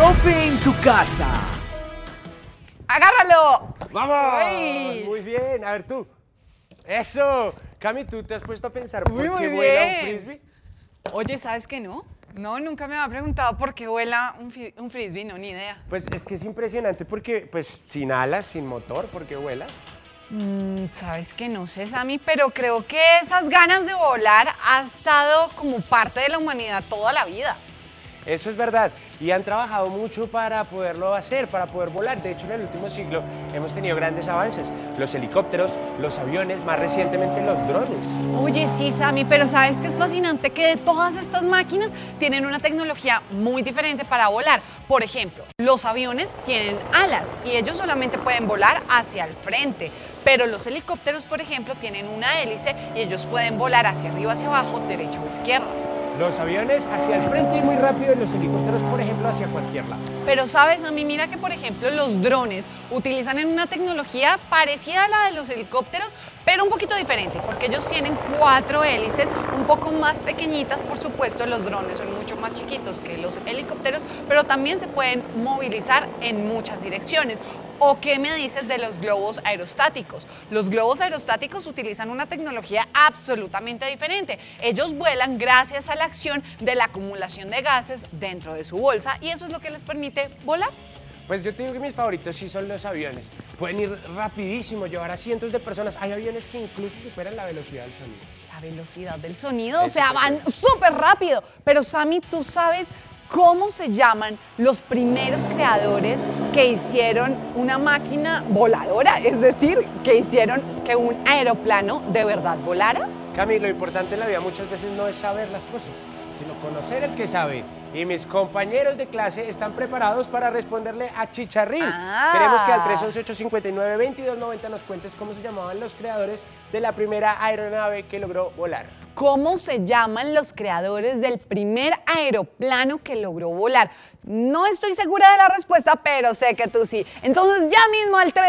Profe en tu casa. ¡Agárralo! ¡Vamos! Uy. Muy bien, a ver tú. ¡Eso! Cami, ¿tú te has puesto a pensar por Uy, qué muy vuela un bien. frisbee? Oye, ¿sabes qué no? No, nunca me había preguntado por qué vuela un frisbee, no, ni idea. Pues es que es impresionante porque, pues, sin alas, sin motor, ¿por qué vuela? Sabes que no sé, Sammy, pero creo que esas ganas de volar ha estado como parte de la humanidad toda la vida. Eso es verdad, y han trabajado mucho para poderlo hacer, para poder volar. De hecho, en el último siglo hemos tenido grandes avances. Los helicópteros, los aviones, más recientemente los drones. Oye, sí, Sammy, pero ¿sabes qué es fascinante? Que de todas estas máquinas tienen una tecnología muy diferente para volar. Por ejemplo, los aviones tienen alas y ellos solamente pueden volar hacia el frente. Pero los helicópteros, por ejemplo, tienen una hélice y ellos pueden volar hacia arriba, hacia abajo, derecha o izquierda. Los aviones hacia el frente y muy rápido, y los helicópteros, por ejemplo, hacia cualquier lado. Pero sabes, a mí mira que por ejemplo los drones utilizan en una tecnología parecida a la de los helicópteros, pero un poquito diferente, porque ellos tienen 4 hélices, un poco más pequeñitas, por supuesto, los drones son mucho más chiquitos que los helicópteros, pero también se pueden movilizar en muchas direcciones. ¿O qué me dices de los globos aerostáticos? Los globos aerostáticos utilizan una tecnología absolutamente diferente. Ellos vuelan gracias a la acción de la acumulación de gases dentro de su bolsa y eso es lo que les permite volar. Pues yo te digo que mis favoritos sí son los aviones. Pueden ir rapidísimo, llevar a cientos de personas. Hay aviones que incluso superan la velocidad del sonido. La velocidad del sonido, o sea, van súper rápido. Pero Sammy, ¿tú sabes cómo se llaman los primeros creadores que hicieron una máquina voladora? Es decir, que hicieron que un aeroplano de verdad volara. Cami, lo importante en la vida muchas veces no es saber las cosas, sino conocer el que sabe. Y mis compañeros de clase están preparados para responderle a Chicharrín. Queremos que al 311-859-2290 nos cuentes cómo se llamaban los creadores de la primera aeronave que logró volar. ¿Cómo se llaman los creadores del primer aeroplano que logró volar? No estoy segura de la respuesta, pero sé que tú sí. Entonces ya mismo al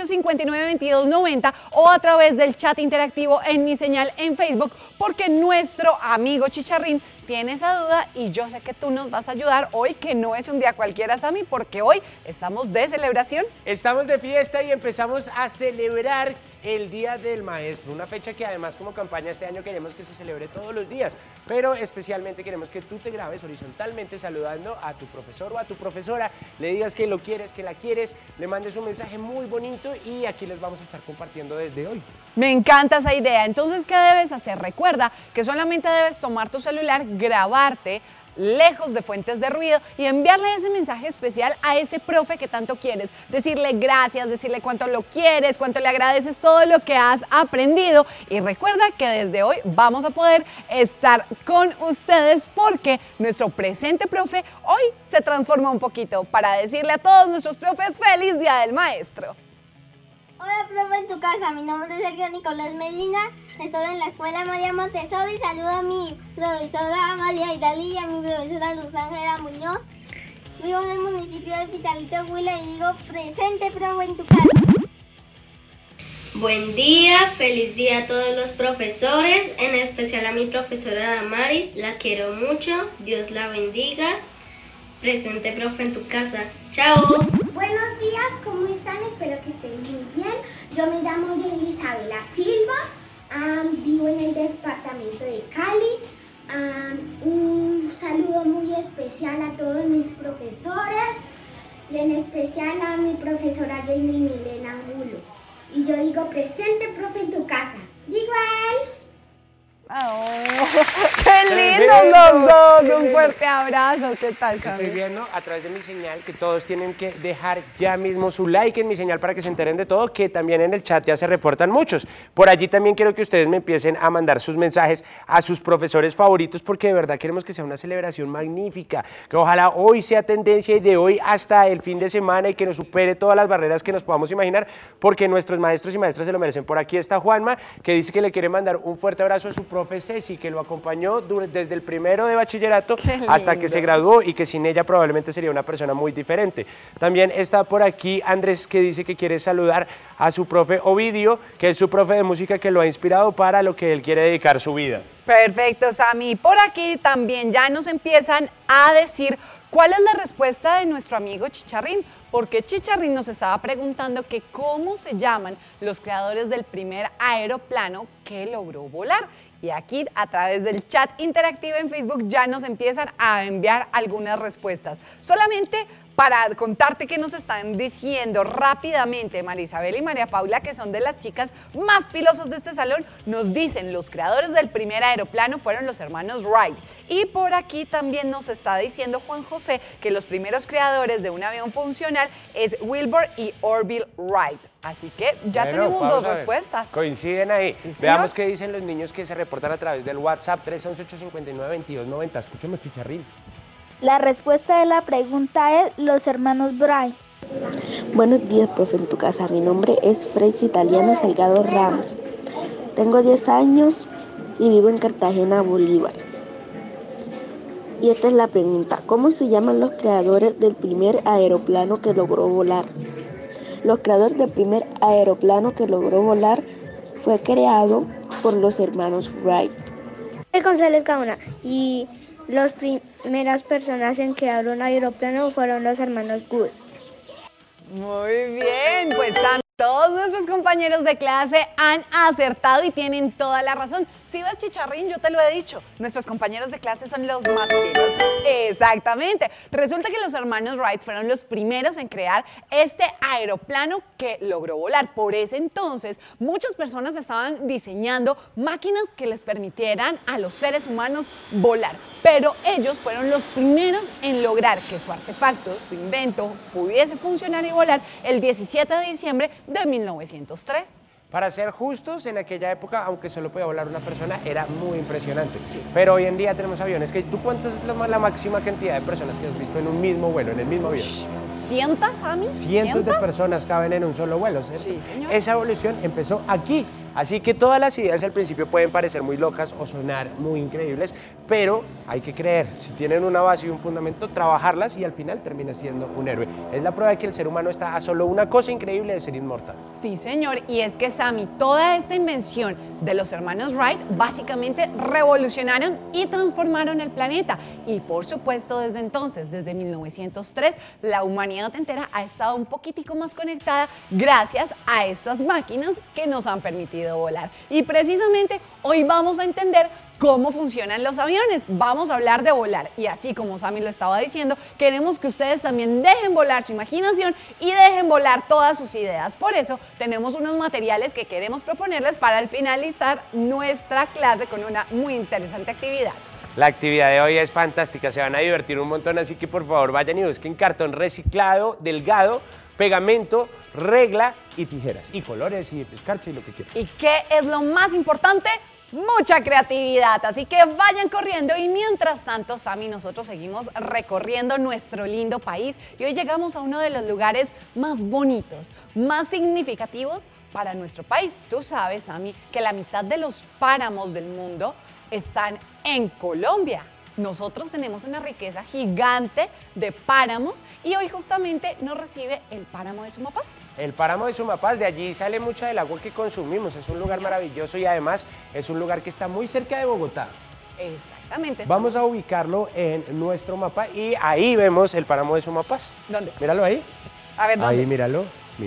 311-859-2290 o a través del chat interactivo en mi señal en Facebook, porque nuestro amigo Chicharrín tiene esa duda y yo sé que tú nos vas a ayudar hoy, que no es un día cualquiera, Sammy, porque hoy estamos de celebración. Estamos de fiesta y empezamos a celebrar el Día del Maestro, una fecha que además como campaña este año queremos que se celebre todos los días, pero especialmente queremos que tú te grabes horizontalmente saludando a tu profesor o a tu profesora, le digas que lo quieres, que la quieres, le mandes un mensaje muy bonito y aquí les vamos a estar compartiendo desde hoy. Me encanta esa idea. Entonces, ¿qué debes hacer? Recuerda que solamente debes tomar tu celular, grabarte lejos de fuentes de ruido y enviarle ese mensaje especial a ese profe que tanto quieres. Decirle gracias, decirle cuánto lo quieres, cuánto le agradeces todo lo que has aprendido. Y recuerda que desde hoy vamos a poder estar con ustedes porque nuestro presente profe hoy se transforma un poquito para decirle a todos nuestros profes ¡Feliz Día del Maestro! Hola, profe, en tu casa. Mi nombre es Sergio Nicolás Medina. Estoy en la escuela María Montessori. Saludo a mi profesora María Idalí y a mi profesora Luz Ángela Muñoz. Vivo en el municipio de Pitalito, Huila y digo presente, profe, en tu casa. Buen día, feliz día a todos los profesores, en especial a mi profesora Damaris. La quiero mucho, Dios la bendiga. Presente, profe, en tu casa. ¡Chao! Buenos días, ¿cómo están? Espero que estén muy bien. Yo me llamo Jenny Isabela Silva, vivo en el departamento de Cali. Un saludo muy especial a todos mis profesores y en especial a mi profesora Jenny Milena Angulo. Y yo digo, presente, profe, en tu casa. ¡Igual! Oh, ¡qué lindos los dos! Un fuerte abrazo. ¿Qué tal, Sammy? Estoy viendo a través de mi señal que todos tienen que dejar ya mismo su like en mi señal para que se enteren de todo, que también en el chat ya se reportan muchos. Por allí también quiero que ustedes me empiecen a mandar sus mensajes a sus profesores favoritos porque de verdad queremos que sea una celebración magnífica, que ojalá hoy sea tendencia y de hoy hasta el fin de semana y que nos supere todas las barreras que nos podamos imaginar porque nuestros maestros y maestras se lo merecen. Por aquí está Juanma, que dice que le quiere mandar un fuerte abrazo a su profe Ceci, que lo acompañó desde el 1 de bachillerato hasta que se graduó y que sin ella probablemente sería una persona muy diferente. También está por aquí Andrés, que dice que quiere saludar a su profe Ovidio, que es su profe de música, que lo ha inspirado para lo que él quiere dedicar su vida. Perfecto, Sammy. Por aquí también ya nos empiezan a decir cuál es la respuesta de nuestro amigo Chicharrín, porque Chicharrín nos estaba preguntando que cómo se llaman los creadores del primer aeroplano que logró volar. Y aquí a través del chat interactivo en Facebook ya nos empiezan a enviar algunas respuestas. Solamente para contarte que nos están diciendo rápidamente María Isabel y María Paula, que son de las chicas más pilosas de este salón, nos dicen los creadores del primer aeroplano fueron los hermanos Wright. Y por aquí también nos está diciendo Juan José que los primeros creadores de un avión funcional es Wilbur y Orville Wright. Así que ya tenemos dos respuestas. Coinciden ahí. Sí, señor. Veamos qué dicen los niños que se reportan a través del WhatsApp 311-859-2290. Escuchemos, Chicharrín. La respuesta de la pregunta es los hermanos Bright. Buenos días, profe, en tu casa. Mi nombre es Freis Italiano Salgado Ramos. Tengo 10 años y vivo en Cartagena, Bolívar. Y esta es la pregunta. ¿Cómo se llaman los creadores del primer aeroplano que logró volar? Los creadores del primer aeroplano que logró volar fue creado por los hermanos Wright. González Gaona. Y las primeras personas en crear un aeroplano fueron los hermanos Wood. Muy bien, pues todos nuestros compañeros de clase han acertado y tienen toda la razón. Si ves, Chicharrín, yo te lo he dicho, nuestros compañeros de clase son los más queridos. Exactamente. Resulta que los hermanos Wright fueron los primeros en crear este aeroplano que logró volar. Por ese entonces, muchas personas estaban diseñando máquinas que les permitieran a los seres humanos volar. Pero ellos fueron los primeros en lograr que su artefacto, su invento, pudiese funcionar y volar el 17 de diciembre de 1903. Para ser justos, en aquella época, aunque solo podía volar una persona, era muy impresionante. Sí. Pero hoy en día tenemos aviones que... ¿Tú cuántas es la máxima cantidad de personas que has visto en un mismo vuelo, en el mismo avión? ¿Cientos, Sammy? Cientos de personas caben en un solo vuelo, ¿cierto? Sí, señor. Esa evolución empezó aquí. Así que todas las ideas al principio pueden parecer muy locas o sonar muy increíbles, pero hay que creer. Si tienen una base y un fundamento, trabajarlas y al final termina siendo un héroe. Es la prueba de que el ser humano está a solo una cosa increíble de ser inmortal. Sí, señor. Y es que, Sammy, toda esta invención de los hermanos Wright básicamente revolucionaron y transformaron el planeta. Y por supuesto, desde entonces, desde 1903, la humanidad entera ha estado un poquitico más conectada gracias a estas máquinas que nos han permitido volar. Y precisamente hoy vamos a entender cómo funcionan los aviones. Vamos a hablar de volar y así como Sammy lo estaba diciendo, queremos que ustedes también dejen volar su imaginación y dejen volar todas sus ideas. Por eso tenemos unos materiales que queremos proponerles para al finalizar nuestra clase con una muy interesante actividad. La actividad de hoy es fantástica, se van a divertir un montón, así que por favor vayan y busquen cartón reciclado, delgado, pegamento, regla y tijeras, y colores y escarcha y lo que quieran. ¿Y qué es lo más importante? Mucha creatividad, así que vayan corriendo y mientras tanto, Sammy y nosotros seguimos recorriendo nuestro lindo país y hoy llegamos a uno de los lugares más bonitos, más significativos para nuestro país. Tú sabes, Sammy, que la mitad de los páramos del mundo están en Colombia. Nosotros tenemos una riqueza gigante de páramos y hoy justamente nos recibe el páramo de Sumapaz. El páramo de Sumapaz, de allí sale mucha del agua que consumimos, es un lugar maravilloso y además es un lugar que está muy cerca de Bogotá. Exactamente. Vamos a ubicarlo en nuestro mapa y ahí vemos el páramo de Sumapaz. ¿Dónde? Míralo ahí. A ver, ¿dónde? Ahí, míralo,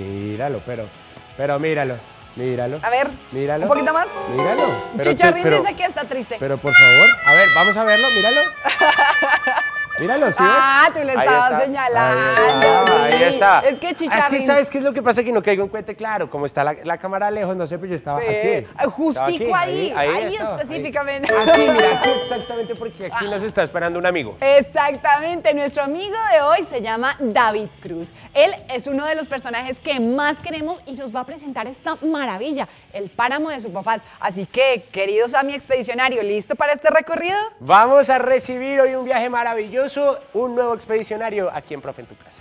pero míralo. Míralo. A ver, míralo. un poquito más. Míralo. Chicharrín dice que está triste. Pero por favor, a ver, vamos a verlo, míralo. Míralo, ¿sí ves? Tú le estabas señalando. Ahí está. Es que Chicharrín... Es que, ¿sabes qué es lo que pasa? Que no caigo en cuenta, claro, como está la cámara lejos, no sé, pero yo estaba aquí. Justico aquí, ahí estaba, específicamente. Aquí, mira, aquí exactamente porque aquí nos está esperando un amigo. Exactamente, nuestro amigo de hoy se llama David Cruz. Él es uno de los personajes que más queremos y nos va a presentar esta maravilla, el páramo de Sumapaz. Así que, queridos Sammy Expedicionario, ¿listo para este recorrido? Vamos a recibir hoy un viaje maravilloso, un nuevo expedicionario aquí en Profe en tu casa.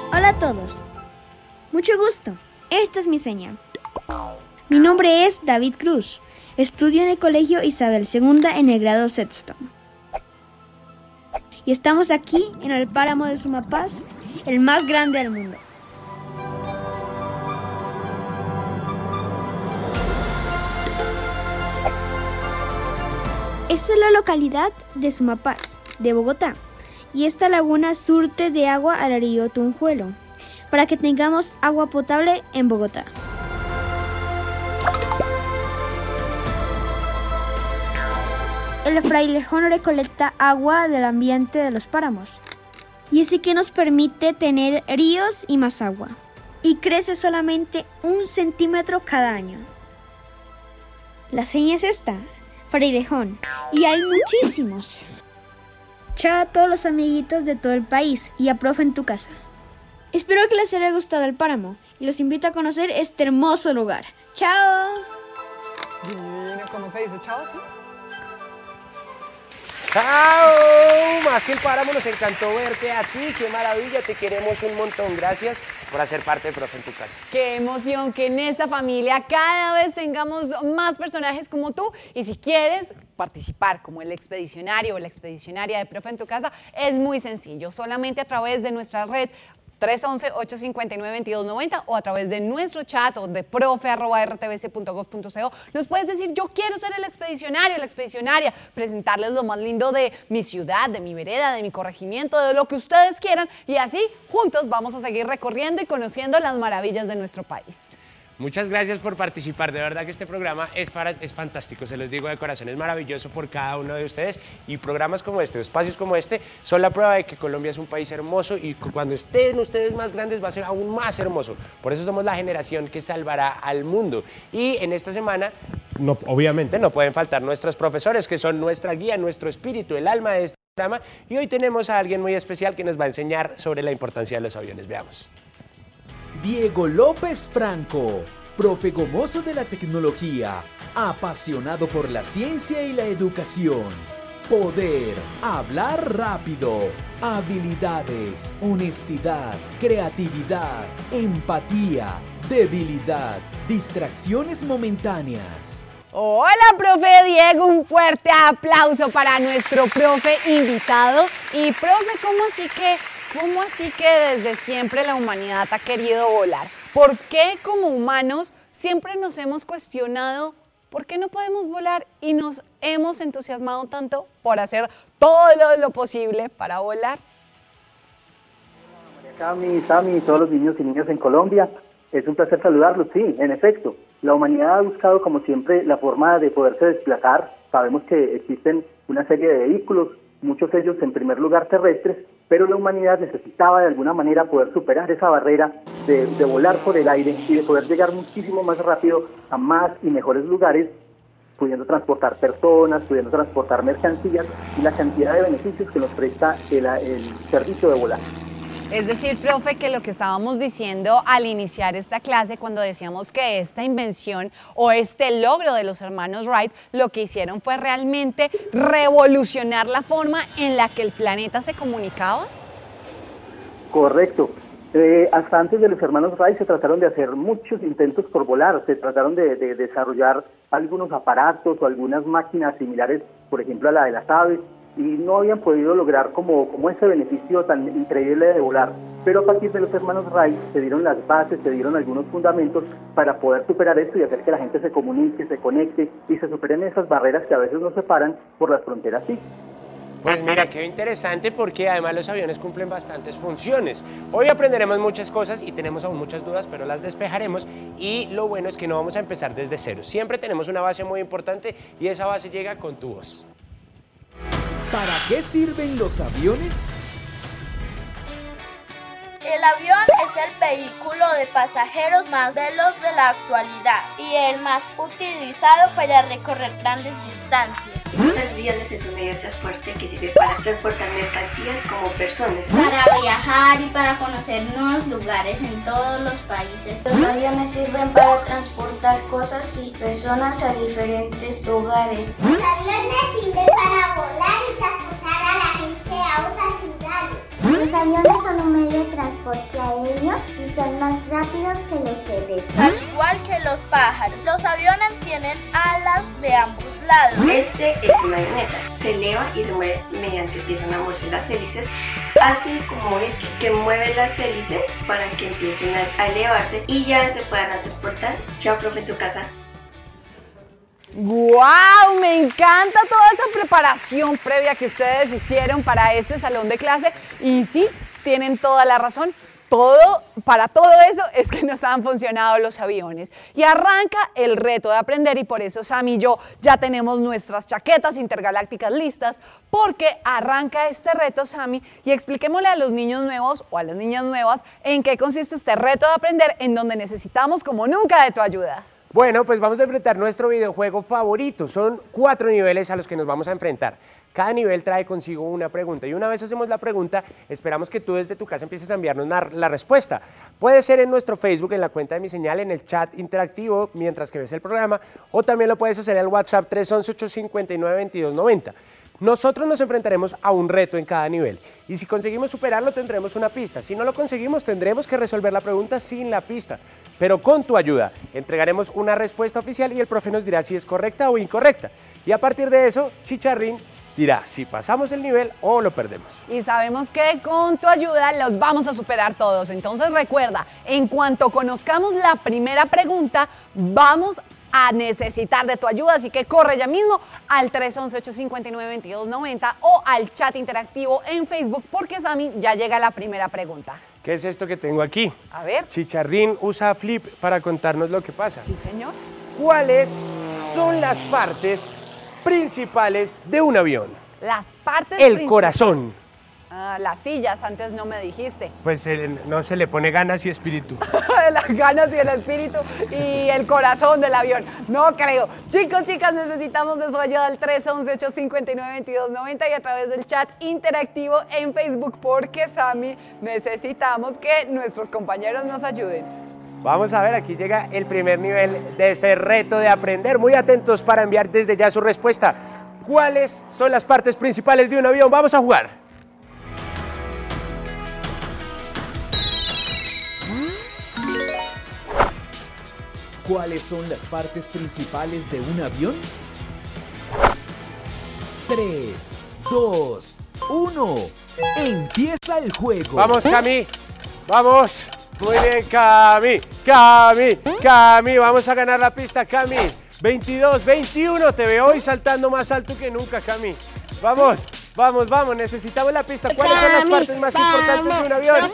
Hola a todos. Mucho gusto. Esta es mi seña. Mi nombre es David Cruz. Estudio en el Colegio Isabel II en el grado sexto. Y estamos aquí en el páramo de Sumapaz, el más grande del mundo. Esta es la localidad de Sumapaz, de Bogotá, y esta laguna surte de agua al río Tunjuelo, para que tengamos agua potable en Bogotá. El frailejón recolecta agua del ambiente de los páramos, y así que nos permite tener ríos y más agua, y crece solamente 1 centímetro cada año. La seña es esta, frailejón, y hay muchísimos. Chao a todos los amiguitos de todo el país y a Profe en tu casa. Espero que les haya gustado el páramo y los invito a conocer este hermoso lugar. ¡Chao! ¿Cómo se dice chao? ¡Chao! Más que el páramo, nos encantó verte a ti. ¡Qué maravilla! Te queremos un montón. Gracias por hacer parte de Profe en tu casa. ¡Qué emoción que en esta familia cada vez tengamos más personajes como tú! Y si quieres participar como el expedicionario o la expedicionaria de Profe en tu casa, es muy sencillo. Solamente a través de nuestra red 311-859-2290 o a través de nuestro chat o de profe@rtbc.gov.co nos puedes decir: yo quiero ser el expedicionario, la expedicionaria, presentarles lo más lindo de mi ciudad, de mi vereda, de mi corregimiento, de lo que ustedes quieran, y así juntos vamos a seguir recorriendo y conociendo las maravillas de nuestro país. Muchas gracias por participar, de verdad que este programa es fantástico, se los digo de corazón, es maravilloso por cada uno de ustedes, y programas como este, espacios como este, son la prueba de que Colombia es un país hermoso, y cuando estén ustedes más grandes va a ser aún más hermoso. Por eso somos la generación que salvará al mundo. Y en esta semana, obviamente no pueden faltar nuestros profesores, que son nuestra guía, nuestro espíritu, el alma de este programa, y hoy tenemos a alguien muy especial que nos va a enseñar sobre la importancia de los aviones. Veamos. Diego López Franco, profe gomoso de la tecnología, apasionado por la ciencia y la educación. Poder, hablar rápido, habilidades, honestidad, creatividad, empatía, debilidad, distracciones momentáneas. Hola, profe Diego, un fuerte aplauso para nuestro profe invitado. Y profe, ¿cómo así que desde siempre la humanidad ha querido volar? ¿Por qué como humanos siempre nos hemos cuestionado por qué no podemos volar y nos hemos entusiasmado tanto por hacer todo lo posible para volar? Cami, todos los niños y niñas en Colombia, es un placer saludarlos. Sí, en efecto, la humanidad ha buscado como siempre la forma de poderse desplazar. Sabemos que existen una serie de vehículos, muchos de ellos en primer lugar terrestres, pero la humanidad necesitaba de alguna manera poder superar esa barrera de volar por el aire y de poder llegar muchísimo más rápido a más y mejores lugares, pudiendo transportar personas, pudiendo transportar mercancías y la cantidad de beneficios que nos presta el servicio de volar. Es decir, profe, que lo que estábamos diciendo al iniciar esta clase, cuando decíamos que esta invención o este logro de los hermanos Wright, lo que hicieron fue realmente revolucionar la forma en la que el planeta se comunicaba. Correcto. Hasta antes de los hermanos Wright se trataron de hacer muchos intentos por volar, se trataron de desarrollar algunos aparatos o algunas máquinas similares, por ejemplo a la de las aves, y no habían podido lograr como ese beneficio tan increíble de volar. Pero a partir de los hermanos Wright se dieron las bases, se dieron algunos fundamentos para poder superar esto y hacer que la gente se comunique, se conecte y se superen esas barreras que a veces nos separan por las fronteras. Sí. Pues mira, qué interesante, porque además los aviones cumplen bastantes funciones. Hoy aprenderemos muchas cosas y tenemos aún muchas dudas, pero las despejaremos, y lo bueno es que no vamos a empezar desde cero. Siempre tenemos una base muy importante y esa base llega con tu voz. ¿Para qué sirven los aviones? El avión es el vehículo de pasajeros más veloz de la actualidad y el más utilizado para recorrer grandes distancias. Los aviones es un medio de transporte que sirve para transportar mercancías como personas. Para viajar y para conocer nuevos lugares en todos los países. Los aviones sirven para transportar cosas y personas a diferentes lugares. Los aviones sirven para volar y transportar a la gente a otras ciudades. Los aviones son un medio de transporte aéreo y son más rápidos que los terrestres. Al igual que los pájaros, los aviones tienen alas de ambos lados. Este es una avioneta, se eleva y se mueve mediante empiezan a moverse las hélices, así como es que mueve las hélices para que empiecen a elevarse y ya se puedan transportar. Chao, profe, en tu casa. ¡Guau! Me encanta toda esa preparación previa que ustedes hicieron para este salón de clase. Y sí, tienen toda la razón. Para todo eso es que nos han funcionado los aviones. Y arranca el reto de aprender y por eso Sammy y yo ya tenemos nuestras chaquetas intergalácticas listas porque arranca este reto, Sammy, y expliquémosle a los niños nuevos o a las niñas nuevas en qué consiste este reto de aprender en donde necesitamos como nunca de tu ayuda. Bueno, pues vamos a enfrentar nuestro videojuego favorito. Son 4 niveles a los que nos vamos a enfrentar. Cada nivel trae consigo una pregunta y una vez hacemos la pregunta, esperamos que tú desde tu casa empieces a enviarnos la respuesta. Puede ser en nuestro Facebook, en la cuenta de Mi Señal, en el chat interactivo mientras que ves el programa, o también lo puedes hacer en el WhatsApp 311-859-2290. Nosotros nos enfrentaremos a un reto en cada nivel y si conseguimos superarlo tendremos una pista. Si no lo conseguimos tendremos que resolver la pregunta sin la pista, pero con tu ayuda entregaremos una respuesta oficial y el profe nos dirá si es correcta o incorrecta. Y a partir de eso, Chicharrín dirá si pasamos el nivel o lo perdemos. Y sabemos que con tu ayuda los vamos a superar todos. Entonces recuerda, en cuanto conozcamos la primera pregunta, vamos a necesitar de tu ayuda, así que corre ya mismo al 311-859-2290 o al chat interactivo en Facebook porque Sammy ya llega la primera pregunta. ¿Qué es esto que tengo aquí? A ver. Chicharrín usa Flip para contarnos lo que pasa. Sí, señor. ¿Cuáles son las partes principales de un avión? Las partes El corazón. Las sillas, antes no me dijiste. Pues no se le pone ganas y espíritu. Las ganas y el espíritu y el corazón del avión. No creo. Chicos, chicas, necesitamos de su ayuda al 311-859-2290 y a través del chat interactivo en Facebook porque, Sammy, necesitamos que nuestros compañeros nos ayuden. Vamos a ver, aquí llega el primer nivel de este reto de aprender. Muy atentos para enviar desde ya su respuesta. ¿Cuáles son las partes principales de un avión? Vamos a jugar. ¿Cuáles son las partes principales de un avión? 3, 2, 1. Empieza el juego. Vamos, Cami. Vamos. Muy bien, Cami. Cami. Vamos a ganar la pista, Cami. 22, 21. Te veo hoy saltando más alto que nunca, Cami. Vamos. Necesitamos la pista. ¿Cuáles son las partes más importantes de un avión?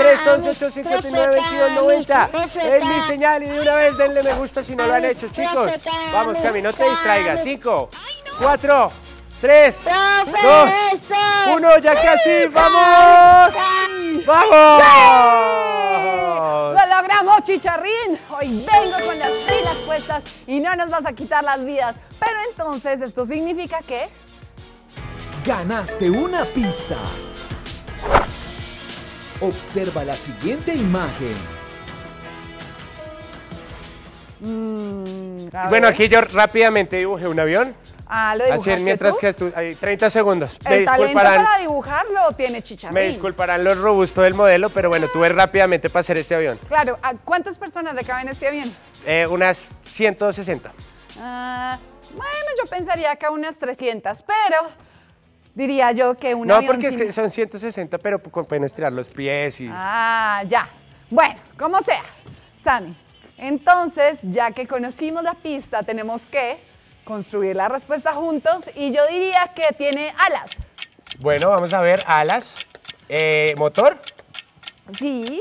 311-859-2290. Es Mi Señal y de una vez denle me gusta si no lo han hecho, chicos. Vamos, Cami, no te distraigas. 5, 4, 3, 2, 1. Ya casi. ¡Vamos! ¡Vamos! ¡Lo logramos, Chicharrín! Hoy vengo con las pilas puestas y no nos vas a quitar las vidas. Pero entonces, ¿esto significa qué? Ganaste una pista. Observa la siguiente imagen. Bueno, aquí yo rápidamente dibujé un avión. ¿Lo dibujaste así es, mientras tú? que tú, hay 30 segundos. El talento para dibujarlo tiene Chicharrín. Me disculparán lo robusto del modelo, pero bueno, tuve rápidamente para hacer este avión. Claro, ¿cuántas personas le caben en este avión? Unas 160. Bueno, yo pensaría que unas 300, pero diría yo que un avión... No, porque es que son 160, pero pueden estirar los pies y... ya. Bueno, como sea. Sammy, entonces, ya que conocimos la pista, tenemos que construir la respuesta juntos y yo diría que tiene alas. Bueno, vamos a ver, alas. ¿Motor? Sí.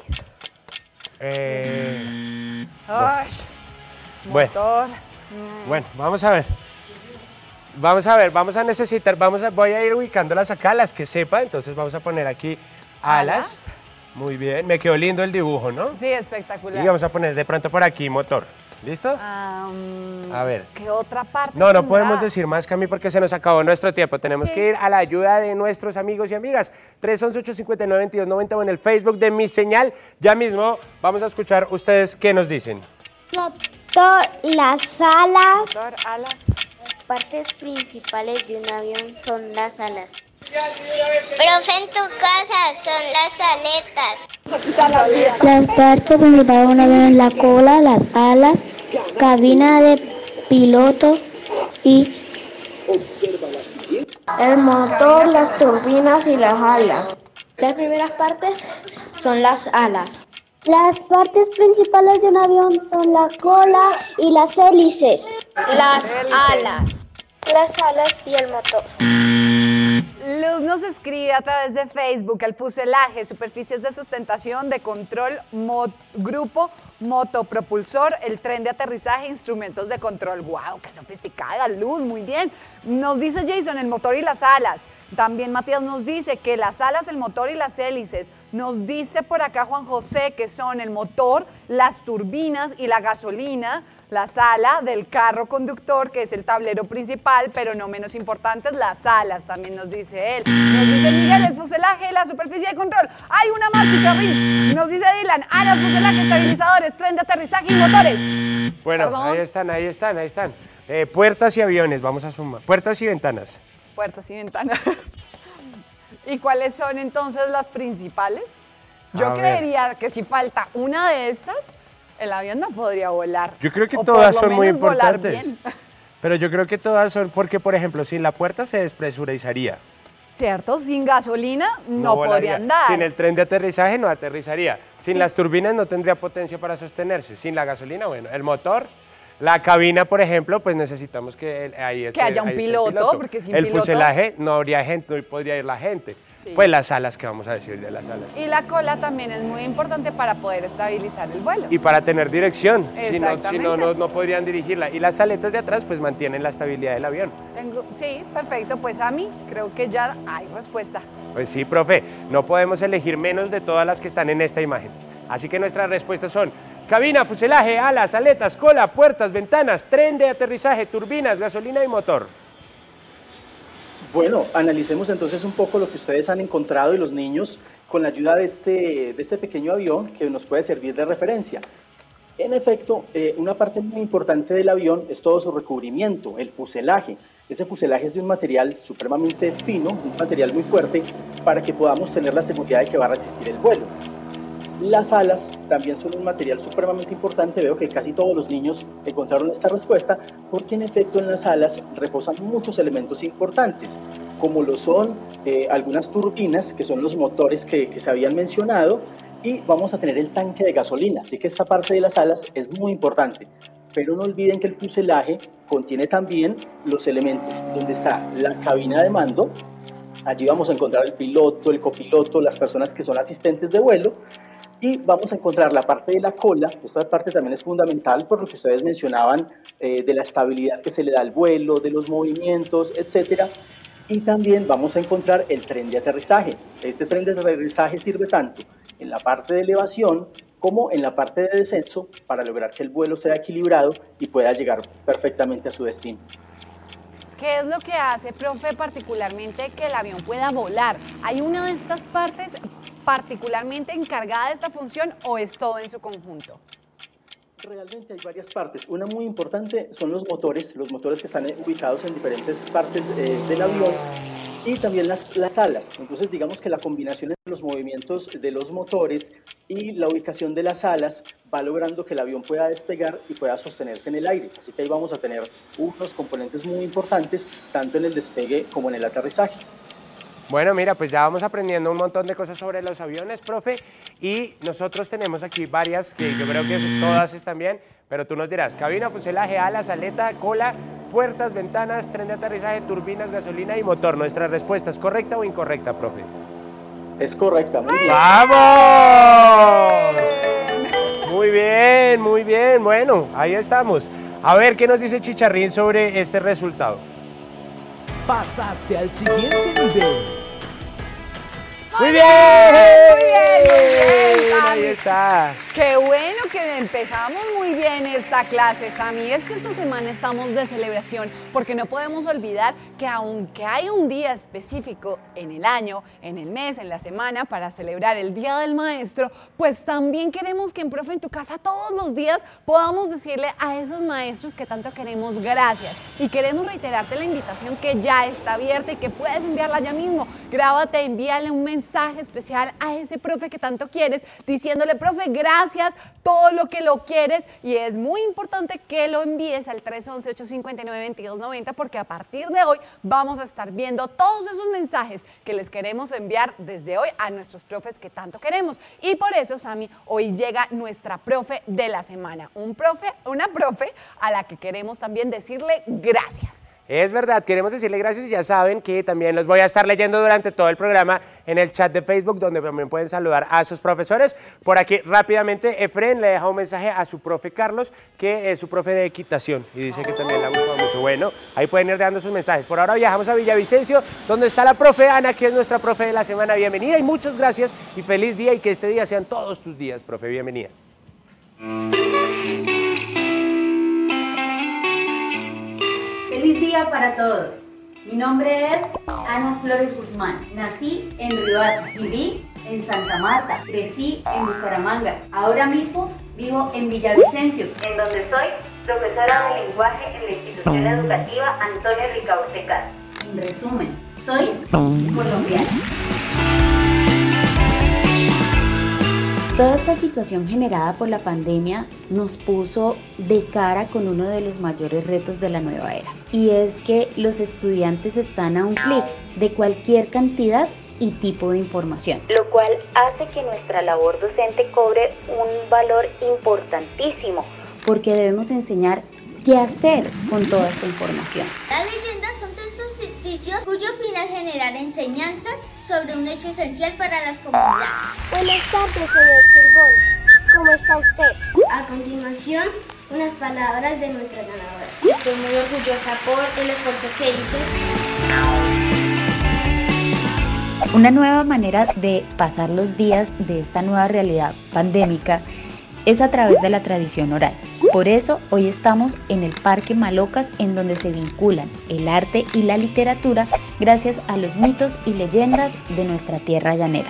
Motor. Bueno, vamos a ver. Vamos a necesitar, voy a ir ubicándolas acá, las que sepa, entonces vamos a poner aquí alas. Muy bien, me quedó lindo el dibujo, ¿no? Sí, espectacular. Y vamos a poner de pronto por aquí motor. ¿Listo? A ver. ¿Qué otra parte? No podemos decir más, Cami, porque se nos acabó nuestro tiempo. Tenemos que ir a la ayuda de nuestros amigos y amigas. 311-859-2290 o en el Facebook de Mi Señal. Ya mismo vamos a escuchar ustedes qué nos dicen. Motor, las alas. Motor, alas. partes principales de un avión son las alas. Profe, en tu casa son las aletas. Las partes principales de un avión son la cola, las alas, cabina de piloto y el motor, las turbinas y las alas. Las primeras partes son las alas. Las partes principales de un avión son la cola y las hélices. Las alas y el motor. Luz nos escribe a través de Facebook: el fuselaje, superficies de sustentación, de control, grupo, motopropulsor, el tren de aterrizaje, instrumentos de control. ¡Wow! ¡Qué sofisticada, Luz! Muy bien. Nos dice Jason, el motor y las alas. También Matías nos dice que las alas, el motor y las hélices. Nos dice por acá Juan José que son el motor, las turbinas y la gasolina. La sala del carro conductor, que es el tablero principal, pero no menos importantes, las alas, también nos dice él. Nos dice Miguel, el fuselaje, la superficie de control. ¡Hay una más, Chicharrín! Nos dice Dylan, alas, fuselaje, estabilizadores, tren de aterrizaje y motores. Bueno, ¿Perdón? ahí están. Puertas y aviones, vamos a sumar. Puertas y ventanas. Puertas y ventanas. ¿Y cuáles son entonces las principales? Yo creería que si falta una de estas, el avión no podría volar. Yo creo que o todas por lo son muy menos volar importantes. bien. Pero yo creo que todas son porque, por ejemplo, sin la puerta se despresurizaría. ¿Cierto? Sin gasolina no volaría. podría andar. Sin el tren de aterrizaje no aterrizaría. Sin Sí. las turbinas no tendría potencia para sostenerse. Sin la gasolina, bueno, el motor, la cabina, por ejemplo, pues necesitamos que ahí esté, Que haya un ahí esté piloto, porque sin el piloto- fuselaje no habría gente, no podría ir la gente. Sí. Pues las alas, ¿qué vamos a decir de las alas? Y la cola también es muy importante para poder estabilizar el vuelo. Y para tener dirección, si Exactamente. no podrían dirigirla. Y las aletas de atrás pues mantienen la estabilidad del avión. Sí, perfecto. Pues a mí creo que ya hay respuesta. Pues sí, profe, no podemos elegir menos de todas las que están en esta imagen. Así que nuestras respuestas son cabina, fuselaje, alas, aletas, cola, puertas, ventanas, tren de aterrizaje, turbinas, gasolina y motor. Bueno, analicemos entonces un poco lo que ustedes han encontrado y los niños con la ayuda de este pequeño avión que nos puede servir de referencia. En efecto, una parte muy importante del avión es todo su recubrimiento, el fuselaje. Ese fuselaje es de un material supremamente fino, un material muy fuerte, para que podamos tener la seguridad de que va a resistir el vuelo. Las alas también son un material supremamente importante. Veo que casi todos los niños encontraron esta respuesta porque en efecto en las alas reposan muchos elementos importantes, como lo son algunas turbinas, que son los motores que se habían mencionado, y vamos a tener el tanque de gasolina. Así que esta parte de las alas es muy importante. Pero no olviden que el fuselaje contiene también los elementos donde está la cabina de mando. Allí vamos a encontrar el piloto, el copiloto, las personas que son asistentes de vuelo. Y vamos a encontrar la parte de la cola. Esta parte también es fundamental por lo que ustedes mencionaban de la estabilidad que se le da al vuelo, de los movimientos, etc. Y también vamos a encontrar el tren de aterrizaje. Este tren de aterrizaje sirve tanto en la parte de elevación como en la parte de descenso para lograr que el vuelo sea equilibrado y pueda llegar perfectamente a su destino. ¿Qué es lo que hace, profe, particularmente que el avión pueda volar? ¿Hay una de estas partes particularmente encargada de esta función o es todo en su conjunto? Realmente hay varias partes. Una muy importante son los motores que están ubicados en diferentes partes del avión, y también las alas. Entonces digamos que la combinación entre los movimientos de los motores y la ubicación de las alas va logrando que el avión pueda despegar y pueda sostenerse en el aire. Así que ahí vamos a tener unos componentes muy importantes tanto en el despegue como en el aterrizaje. Bueno, mira, pues ya vamos aprendiendo un montón de cosas sobre los aviones, profe, y nosotros tenemos aquí varias que yo creo que todas están bien, pero tú nos dirás: cabina, fuselaje, alas, aleta, cola, puertas, ventanas, tren de aterrizaje, turbinas, gasolina y motor. ¿Nuestra respuesta es correcta o incorrecta, profe? Es correcta, muy bien. ¡Vamos! Muy bien, muy bien. Bueno, ahí estamos. A ver qué nos dice Chicharrín sobre este resultado. Pasaste al siguiente nivel. ¡Muy bien! Muy bien, Ahí está? Qué bueno que empezamos muy bien esta clase, Sammy. Es que esta semana estamos de celebración porque no podemos olvidar que aunque hay un día específico en el año, en el mes, en la semana para celebrar el Día del Maestro, pues también queremos que en Profe en tu Casa todos los días podamos decirle a esos maestros que tanto queremos gracias. Y queremos reiterarte la invitación que ya está abierta y que puedes enviarla ya mismo. Grábate, envíale un mensaje especial a ese profe que tanto quieres, diciéndole, profe, gracias, todo lo que lo quieres, y es muy importante que lo envíes al 311-859-2290 porque a partir de hoy vamos a estar viendo todos esos mensajes que les queremos enviar desde hoy a nuestros profes que tanto queremos. Y por eso, Sammy, hoy llega nuestra profe de la semana, una profe a la que queremos también decirle gracias. Es verdad, queremos decirle gracias y ya saben que también los voy a estar leyendo durante todo el programa en el chat de Facebook, donde también pueden saludar a sus profesores. Por aquí rápidamente Efren le deja un mensaje a su profe Carlos, que es su profe de equitación, y dice que también le ha gustado mucho. Bueno, ahí pueden ir dando sus mensajes. Por ahora viajamos a Villavicencio, donde está la profe Ana, que es nuestra profe de la semana. Bienvenida y muchas gracias y feliz día, y que este día sean todos tus días, profe. Bienvenida. Feliz día para todos. Mi nombre es Ana Flores Guzmán. Nací en Riohacha, viví en Santa Marta, crecí en Bucaramanga. Ahora mismo vivo en Villavicencio, en donde soy profesora de lenguaje en la institución educativa Antonio Ricaurte Castro. En resumen, soy colombiana. Toda esta situación generada por la pandemia nos puso de cara con uno de los mayores retos de la nueva era, y es que los estudiantes están a un clic de cualquier cantidad y tipo de información, lo cual hace que nuestra labor docente cobre un valor importantísimo, porque debemos enseñar qué hacer con toda esta información. Las leyendas son textos ficticios cuyo fin es generar enseñanzas sobre un hecho esencial para las comunidades. Buenas tardes, señor Sirgón. ¿Cómo está usted? A continuación, unas palabras de nuestra ganadora. Estoy muy orgullosa por el esfuerzo que hice. Una nueva manera de pasar los días de esta nueva realidad pandémica es a través de la tradición oral. Por eso hoy estamos en el Parque Malocas, en donde se vinculan el arte y la literatura gracias a los mitos y leyendas de nuestra tierra llanera.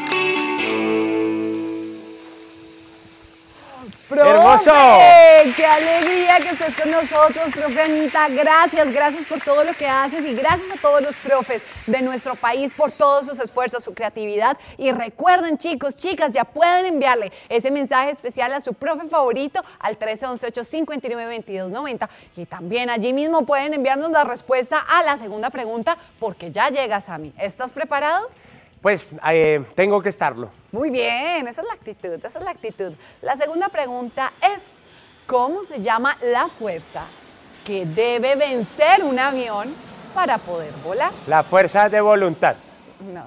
¡Profe! ¡Hermoso! ¡Qué alegría que estés con nosotros, profe Anita! Gracias por todo lo que haces, y gracias a todos los profes de nuestro país por todos sus esfuerzos, su creatividad. Y recuerden, chicos, chicas, ya pueden enviarle ese mensaje especial a su profe favorito al 311-859-2290. Y también allí mismo pueden enviarnos la respuesta a la segunda pregunta, porque ya llega, Sammy. ¿Estás preparado? Pues tengo que estarlo. Muy bien, esa es la actitud, La segunda pregunta es, ¿cómo se llama la fuerza que debe vencer un avión para poder volar? La fuerza de voluntad. No,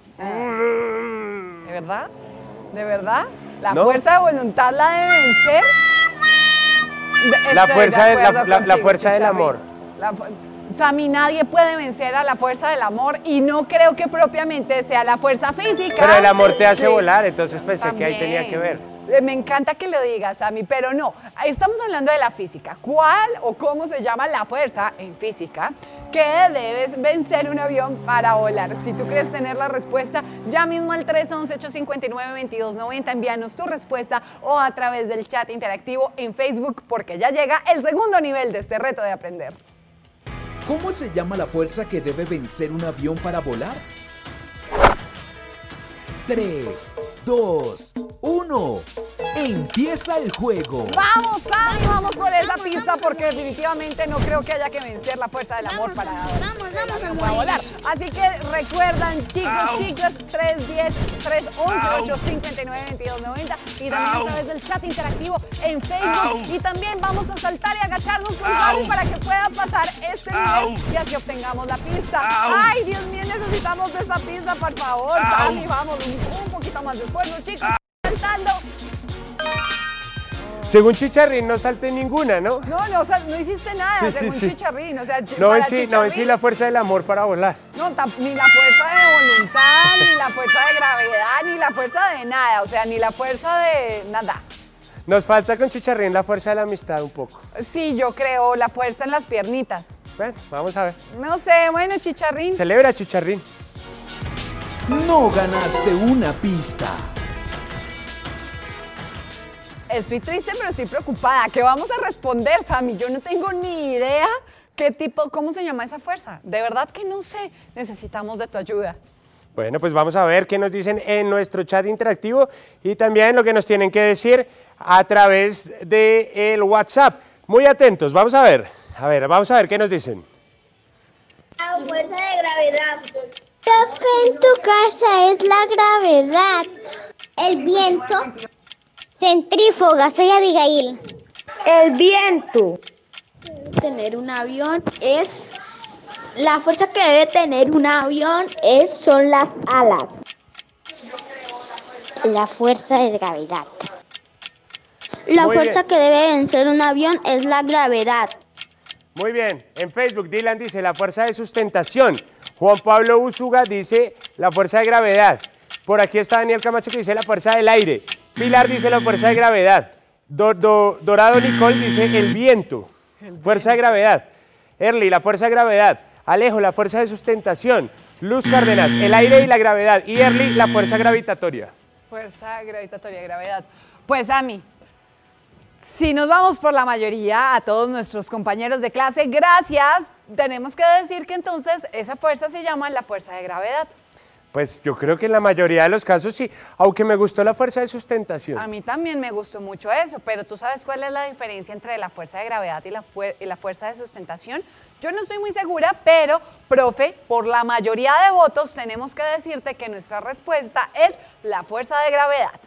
¿de verdad? ¿De verdad? ¿La ¿No? fuerza de voluntad la debe vencer? La fuerza del amor. Sammy, nadie puede vencer a la fuerza del amor, y no creo que propiamente sea la fuerza física. Pero el amor te hace volar, entonces pensé También. que ahí tenía que ver. Me encanta que lo digas, Sammy, pero no. Estamos hablando de la física. ¿Cuál o cómo se llama la fuerza en física que debes vencer un avión para volar? Si tú quieres tener la respuesta, ya mismo al 311-859-2290, envíanos tu respuesta, o a través del chat interactivo en Facebook, porque ya llega el segundo nivel de este reto de aprender. ¿Cómo se llama la fuerza que debe vencer un avión para volar? 3, 2, 1. Empieza el juego. Vamos, Sammy, vamos por esa pista, porque definitivamente no creo que haya que vencer la fuerza del amor para volar. Así que recuerdan, chicos, chicas, 310-311-859-2290, y también a través del chat interactivo en Facebook. Y también vamos a saltar y agacharnos con Sammy para que pueda pasar este nivel y así obtengamos la pista. Ay, Dios mío, necesitamos de esta pista, por favor, Sammy, vamos un poquito más de esfuerzo, chicos, saltando. Según Chicharrín no salté ninguna, ¿no? No hiciste nada, según Chicharrín. O sea, no vencí la fuerza del amor para volar. No, ni la fuerza de voluntad, ni la fuerza de gravedad, ni la fuerza de nada, o sea, ni la fuerza de nada. Nos falta con Chicharrín la fuerza de la amistad un poco. Sí, yo creo, la fuerza en las piernitas. Bueno, vamos a ver. No sé, bueno, Chicharrín. Celebra, Chicharrín. No ganaste una pista. Estoy triste, pero estoy preocupada. ¿Qué vamos a responder, Sammy? Yo no tengo ni idea cómo se llama esa fuerza. De verdad que no sé. Necesitamos de tu ayuda. Bueno, pues vamos a ver qué nos dicen en nuestro chat interactivo y también lo que nos tienen que decir a través del WhatsApp. Muy atentos, vamos a ver qué nos dicen. La fuerza de gravedad. Profe, en tu casa es la gravedad. El viento. Centrífuga, soy Abigail. El viento. Tener un avión es... La fuerza que debe tener un avión son las alas. La fuerza de gravedad. La Muy fuerza bien. que debe vencer un avión es la gravedad. Muy bien, en Facebook Dylan dice la fuerza de sustentación. Juan Pablo Usuga dice la fuerza de gravedad. Por aquí está Daniel Camacho que dice la fuerza del aire. Pilar dice la fuerza de gravedad. Dorado Nicole dice el viento. Fuerza de gravedad. Erly, la fuerza de gravedad. Alejo, la fuerza de sustentación. Luz Cárdenas, el aire y la gravedad. Y Erly, la fuerza gravitatoria. Fuerza gravitatoria, gravedad. Pues, Ami, si nos vamos por la mayoría, a todos nuestros compañeros de clase, gracias. Tenemos que decir que entonces esa fuerza se llama la fuerza de gravedad. Pues yo creo que en la mayoría de los casos sí, aunque me gustó la fuerza de sustentación. A mí también me gustó mucho eso, pero ¿tú sabes cuál es la diferencia entre la fuerza de gravedad y la fuerza de sustentación? Yo no estoy muy segura, pero, profe, por la mayoría de votos tenemos que decirte que nuestra respuesta es la fuerza de gravedad.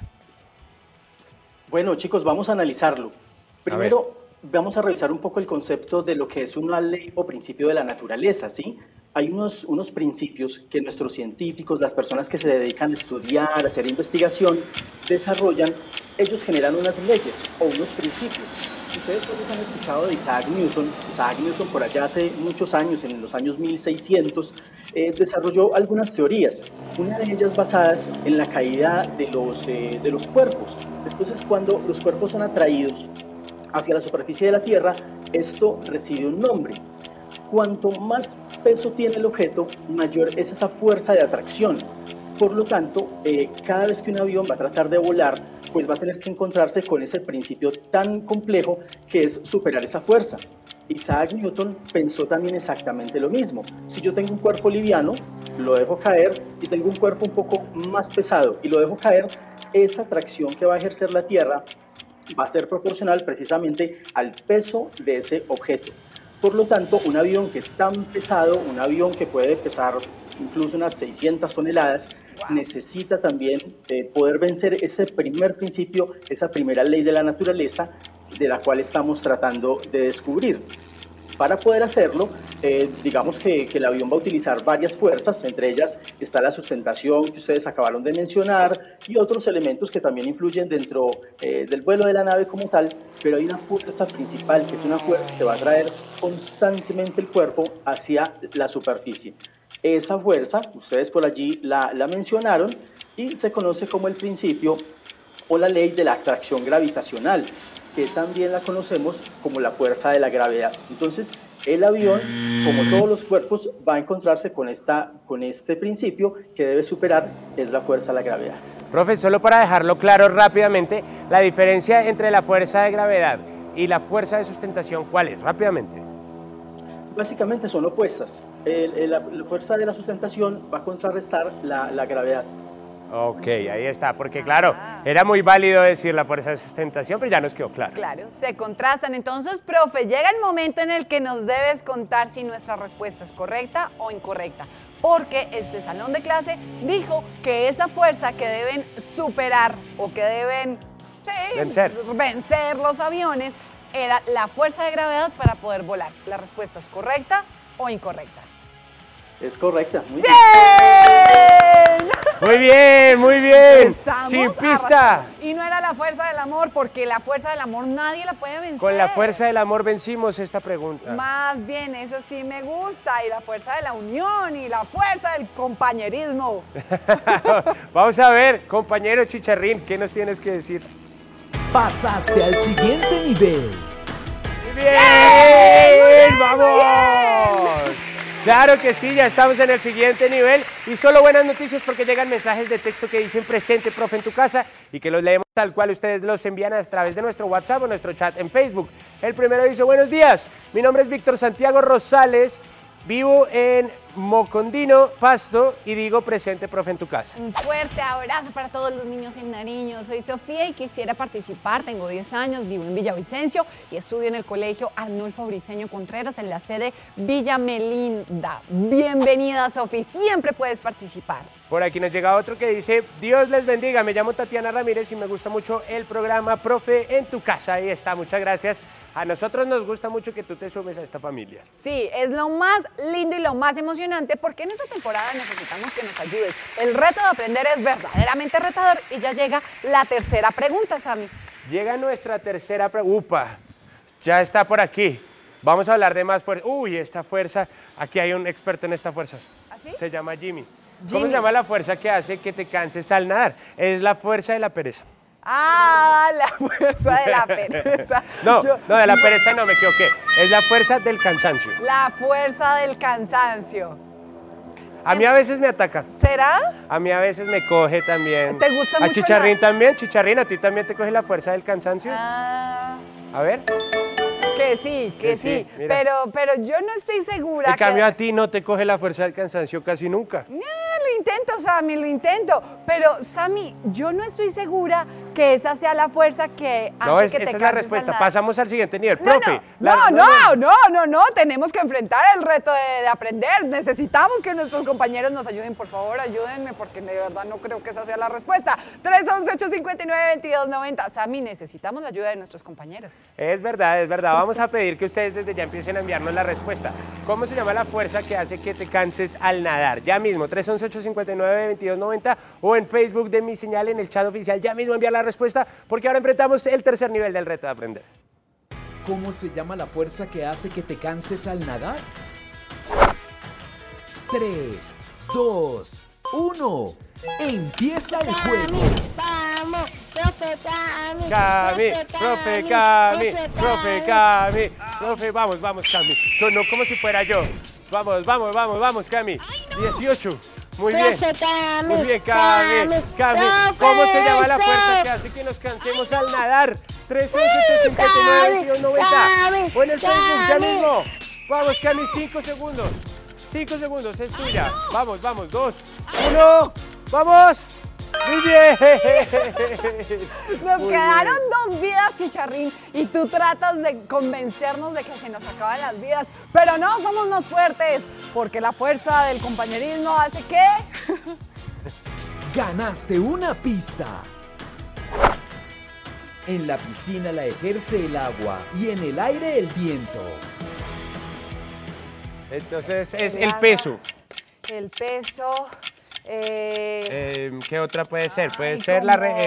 Bueno, chicos, vamos a analizarlo. Primero, vamos a revisar un poco el concepto de lo que es una ley o principio de la naturaleza, ¿sí? Hay unos principios que nuestros científicos, las personas que se dedican a estudiar, a hacer investigación, desarrollan. Ellos generan unas leyes o unos principios. Ustedes todos han escuchado de Isaac Newton. Isaac Newton, por allá hace muchos años, en los años 1600, desarrolló algunas teorías, una de ellas basadas en la caída de los cuerpos. Entonces, cuando los cuerpos son atraídos hacia la superficie de la Tierra, esto recibe un nombre. Cuanto más peso tiene el objeto, mayor es esa fuerza de atracción. Por lo tanto, cada vez que un avión va a tratar de volar, pues va a tener que encontrarse con ese principio tan complejo que es superar esa fuerza. Isaac Newton pensó también exactamente lo mismo. Si yo tengo un cuerpo liviano, lo dejo caer, y tengo un cuerpo un poco más pesado y lo dejo caer, esa atracción que va a ejercer la Tierra va a ser proporcional precisamente al peso de ese objeto. Por lo tanto, un avión que es tan pesado, un avión que puede pesar incluso unas 600 toneladas, necesita también poder vencer ese primer principio, esa primera ley de la naturaleza de la cual estamos tratando de descubrir. Para poder hacerlo, digamos que el avión va a utilizar varias fuerzas, entre ellas está la sustentación que ustedes acabaron de mencionar y otros elementos que también influyen dentro del vuelo de la nave como tal, pero hay una fuerza principal que es una fuerza que va a traer constantemente el cuerpo hacia la superficie. Esa fuerza, ustedes por allí la mencionaron y se conoce como el principio o la ley de la atracción gravitacional, que también la conocemos como la fuerza de la gravedad. Entonces, el avión, como todos los cuerpos, va a encontrarse con este principio que debe superar, es la fuerza de la gravedad. Profe, solo para dejarlo claro rápidamente, la diferencia entre la fuerza de gravedad y la fuerza de sustentación, ¿cuál es? Rápidamente. Básicamente son opuestas. La fuerza de la sustentación va a contrarrestar la gravedad. Ok, ahí está, porque claro, era muy válido decir la fuerza de sustentación, pero ya nos quedó claro. Claro, se contrastan. Entonces, profe, llega el momento en el que nos debes contar si nuestra respuesta es correcta o incorrecta, porque este salón de clase dijo que esa fuerza que deben superar o que deben vencer los aviones era la fuerza de gravedad para poder volar. ¿La respuesta es correcta o incorrecta? Es correcta. Muy bien. Muy bien, muy bien. Estamos Sin pista. Y no era la fuerza del amor, porque la fuerza del amor nadie la puede vencer. Con la fuerza del amor vencimos esta pregunta. Más bien, eso sí me gusta. Y la fuerza de la unión y la fuerza del compañerismo. Vamos a ver, compañero Chicharrín, ¿qué nos tienes que decir? Pasaste al siguiente nivel. ¡Muy bien! ¡Vamos! Claro que sí, ya estamos en el siguiente nivel y solo buenas noticias porque llegan mensajes de texto que dicen presente, profe, en tu casa y que los leemos tal cual ustedes los envían a través de nuestro WhatsApp o nuestro chat en Facebook. El primero dice, buenos días, mi nombre es Víctor Santiago Rosales, vivo en Mocondino, Pasto y digo presente, profe, en tu casa. Un fuerte abrazo para todos los niños en Nariño. Soy Sofía y quisiera participar. Tengo 10 años, vivo en Villavicencio y estudio en el colegio Arnulfo Briceño Contreras en la sede Villa Melinda. Bienvenida, Sofía, siempre puedes participar. Por aquí nos llega otro que dice, Dios les bendiga, me llamo Tatiana Ramírez y me gusta mucho el programa Profe en tu casa. Ahí está, muchas gracias. A nosotros nos gusta mucho que tú te sumes a esta familia. Sí, es lo más lindo y lo más emocionante porque en esta temporada necesitamos que nos ayudes. El reto de aprender es verdaderamente retador y ya llega la tercera pregunta, Sammy. Llega nuestra tercera pregunta. ¡Upa! Ya está por aquí. Vamos a hablar de más fuerza. Uy, esta fuerza, aquí hay un experto en esta fuerza. ¿Así? Se llama Jimmy. ¿Cómo se llama la fuerza que hace que te canses al nadar? Es la fuerza de la pereza. Ah, la fuerza de la pereza. No, de la pereza no, me equivoqué. Es la fuerza del cansancio. La fuerza del cansancio. A mí a veces me ataca. ¿Será? A mí a veces me coge también. ¿Te gusta mucho? ¿A Chicharrín también? Chicharrín, ¿a ti también te coge la fuerza del cansancio? Ah. A ver. Que sí, que sí. Pero yo no estoy segura. En cambio a ti no te coge la fuerza del cansancio casi nunca. Lo intento, Sammy, lo intento. Pero, Sammy, yo no estoy segura que esa sea la fuerza que hace que te canses. Esa es la respuesta. Pasamos al siguiente nivel. No, Profe. No. Tenemos que enfrentar el reto de aprender. Necesitamos que nuestros compañeros nos ayuden. Por favor, ayúdenme, porque de verdad no creo que esa sea la respuesta. 311-859-2290. Sammy, necesitamos la ayuda de nuestros compañeros. Es verdad, es verdad. Vamos a pedir que ustedes desde ya empiecen a enviarnos la respuesta. ¿Cómo se llama la fuerza que hace que te canses al nadar? Ya mismo, 311-859-2290 o en Facebook de Mi Señal en el chat oficial. Ya mismo envía la respuesta porque ahora enfrentamos el tercer nivel del reto de aprender. ¿Cómo se llama la fuerza que hace que te canses al nadar? 3, 2, 1. Empieza el juego. Vamos, profe Cami. Cami, profe Cami, profe Cami, profe, vamos, Cami. Sonó como si fuera yo. Vamos, Cami. 18. Muy bien. Muy bien, Cami. ¿Cómo se llama la fuerza que hace que nos cansemos al nadar? 311-859-2290. O en el Facebook, ya mismo. Vamos, Cami, 5 segundos. 5 segundos, es tuya. Vamos, 2, 1. ¡Vamos! ¡Muy bien! Nos quedaron 2 vidas, Chicharrín, y tú tratas de convencernos de que se nos acaban las vidas. Pero no, somos más fuertes, porque la fuerza del compañerismo hace que... Ganaste una pista. En la piscina la ejerce el agua y en el aire el viento. Entonces es el peso. El peso... ¿Qué otra puede ser? Puede ser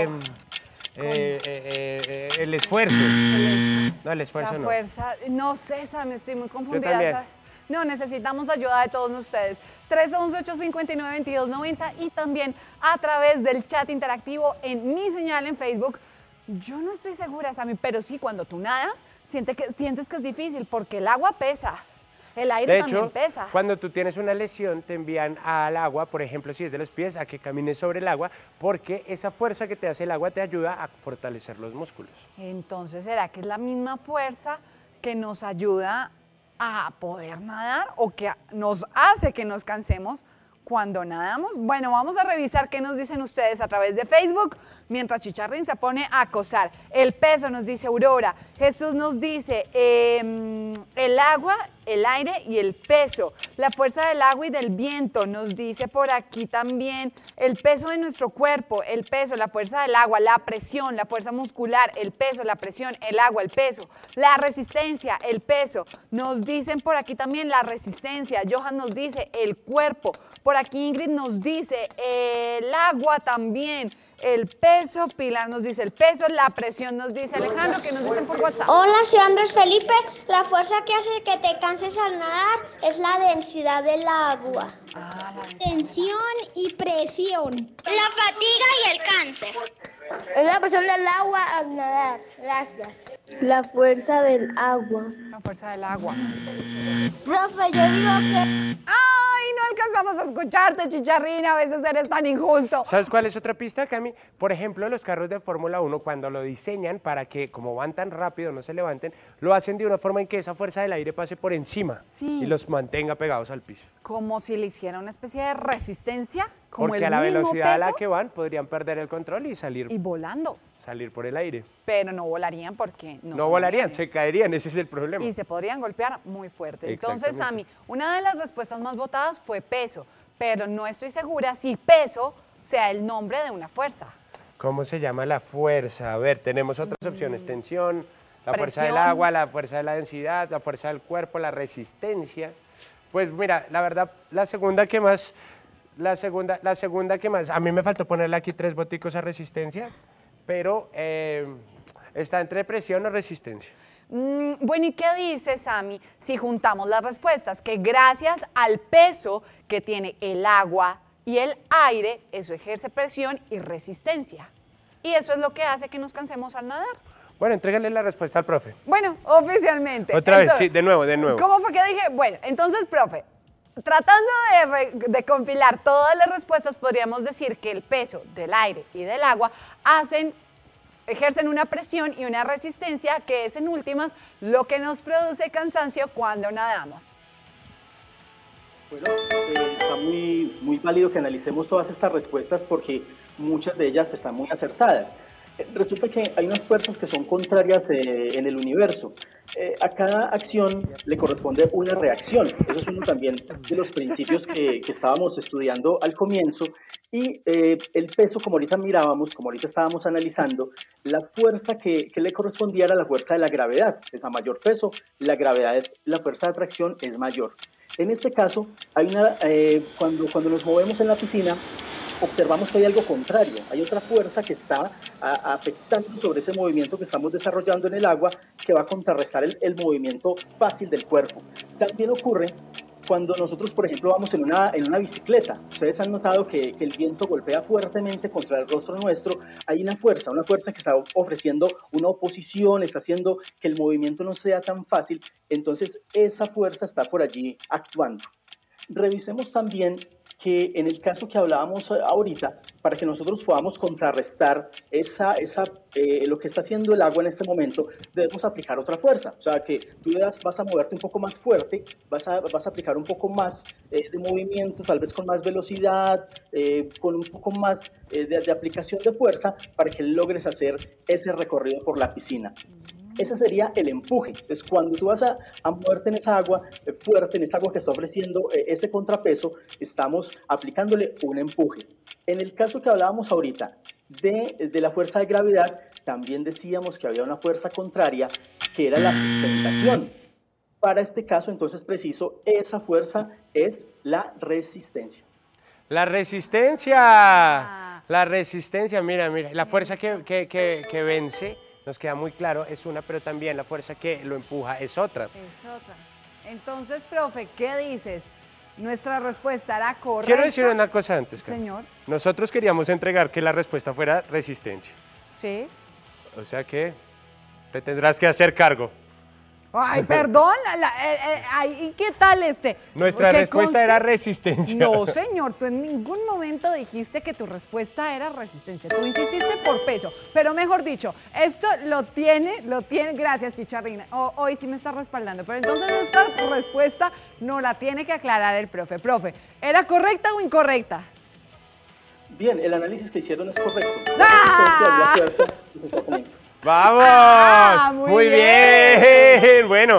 el esfuerzo. No, el esfuerzo no. La fuerza, no sé, me estoy muy confundida. No, necesitamos ayuda de todos ustedes. 311-859-2290 y también a través del chat interactivo en Mi Señal en Facebook. Yo no estoy segura, Sammy, pero sí, cuando tú nadas, sientes que es difícil porque el agua pesa. El aire también pesa. Cuando tú tienes una lesión, te envían al agua, por ejemplo, si es de los pies, a que camines sobre el agua, porque esa fuerza que te hace el agua te ayuda a fortalecer los músculos. Entonces, ¿será que es la misma fuerza que nos ayuda a poder nadar o que nos hace que nos cansemos cuando nadamos? Bueno, vamos a revisar qué nos dicen ustedes a través de Facebook, mientras Chicharrín se pone a acosar. El peso nos dice Aurora. Jesús nos dice, el agua el aire y el peso. La fuerza del agua y del viento, nos dice por aquí también el peso de nuestro cuerpo, el peso, la fuerza del agua, la presión, la fuerza muscular, el peso, la presión, el agua, el peso, la resistencia, el peso. Nos dicen por aquí también la resistencia. Johan nos dice el cuerpo. Por aquí Ingrid nos dice el agua también. El peso, Pilar nos dice el peso, la presión nos dice Alejandro, que nos dicen por WhatsApp. Hola, soy Andrés Felipe. La fuerza que hace que te canses al nadar es la densidad del agua. Tensión y presión. La fatiga y el cáncer. Es la presión del agua al nadar. Gracias. La fuerza del agua. La fuerza del agua. Profe, yo digo que... ¡Ay, no alcanzamos a escucharte, Chicharrina! A veces eres tan injusto. ¿Sabes cuál es otra pista, Cami? Por ejemplo, los carros de Fórmula 1, cuando lo diseñan para que, como van tan rápido, no se levanten, lo hacen de una forma en que esa fuerza del aire pase por encima y los mantenga pegados al piso. Como si le hiciera una especie de resistencia, como Porque el a la mismo velocidad a la peso, que van, podrían perder el control y salir. y volando. Salir por el aire. Pero no volarían porque No volarían, se caerían, ese es el problema. Y se podrían golpear muy fuerte. Entonces, Exactamente. Sami, una de las respuestas más votadas fue peso, pero no estoy segura si peso sea el nombre de una fuerza. ¿Cómo se llama la fuerza? A ver, tenemos otras opciones. Tensión, la fuerza del Presión. agua, la fuerza de la densidad, la fuerza del cuerpo, la resistencia. Pues mira, la verdad, la segunda que más, a mí me faltó ponerle aquí 3 boticos a resistencia, pero está entre presión o resistencia. Bueno, ¿y qué dice, Sami, si juntamos las respuestas? Que gracias al peso que tiene el agua y el aire, eso ejerce presión y resistencia. Y eso es lo que hace que nos cansemos al nadar. Bueno, entrégale la respuesta al profe. Bueno, oficialmente. Otra vez, Entonces, sí, de nuevo. ¿Cómo fue que dije? Bueno, entonces, profe, tratando de compilar todas las respuestas, podríamos decir que el peso del aire y del agua ejercen una presión y una resistencia que es en últimas lo que nos produce cansancio cuando nadamos. Bueno, está muy válido que analicemos todas estas respuestas porque muchas de ellas están muy acertadas. Resulta que hay unas fuerzas que son contrarias en el universo. A cada acción le corresponde una reacción. Eso es uno también de los principios que estábamos estudiando al comienzo. Y el peso, como ahorita mirábamos, como ahorita estábamos analizando, la fuerza que le correspondía era la fuerza de la gravedad. Es a mayor peso, la fuerza de atracción es mayor. En este caso, cuando nos movemos en la piscina, observamos que hay algo contrario, hay otra fuerza que está afectando sobre ese movimiento que estamos desarrollando en el agua que va a contrarrestar el movimiento fácil del cuerpo. También ocurre cuando nosotros, por ejemplo, vamos en una bicicleta. Ustedes han notado que el viento golpea fuertemente contra el rostro nuestro. Hay una fuerza que está ofreciendo una oposición, está haciendo que el movimiento no sea tan fácil. Entonces, esa fuerza está por allí actuando. Revisemos también que en el caso que hablábamos ahorita, para que nosotros podamos contrarrestar lo que está haciendo el agua en este momento, debemos aplicar otra fuerza. O sea, que tú vas a moverte un poco más fuerte, vas a aplicar un poco más de movimiento, tal vez con más velocidad, con un poco más de aplicación de fuerza, para que logres hacer ese recorrido por la piscina. Ese sería el empuje. Entonces, cuando tú vas a moverte en esa agua fuerte, en esa agua que está ofreciendo ese contrapeso, estamos aplicándole un empuje. En el caso que hablábamos ahorita de la fuerza de gravedad, también decíamos que había una fuerza contraria, que era la sustentación. Para este caso, entonces, preciso, esa fuerza es la resistencia. ¡La resistencia! La resistencia, mira, la fuerza que vence, nos queda muy claro, es una, pero también la fuerza que lo empuja es otra. Es otra. Entonces, profe, ¿qué dices? ¿Nuestra respuesta era correcta? Quiero decir una cosa antes, Karen. Señor. Nosotros queríamos entregar que la respuesta fuera resistencia. Sí. O sea que te tendrás que hacer cargo. Ay, perdón. ¿Y qué tal Nuestra respuesta era resistencia. No, señor, tú en ningún momento dijiste que tu respuesta era resistencia. Tú insististe por peso, pero mejor dicho, esto lo tiene, gracias, Chicharrina. Hoy sí me está respaldando, pero entonces esta respuesta no la tiene que aclarar el profe. Profe, ¿era correcta o incorrecta? Bien, el análisis que hicieron es correcto. La resistencia es la fuerza, exactamente. ¡Vamos! Muy bien. Bueno,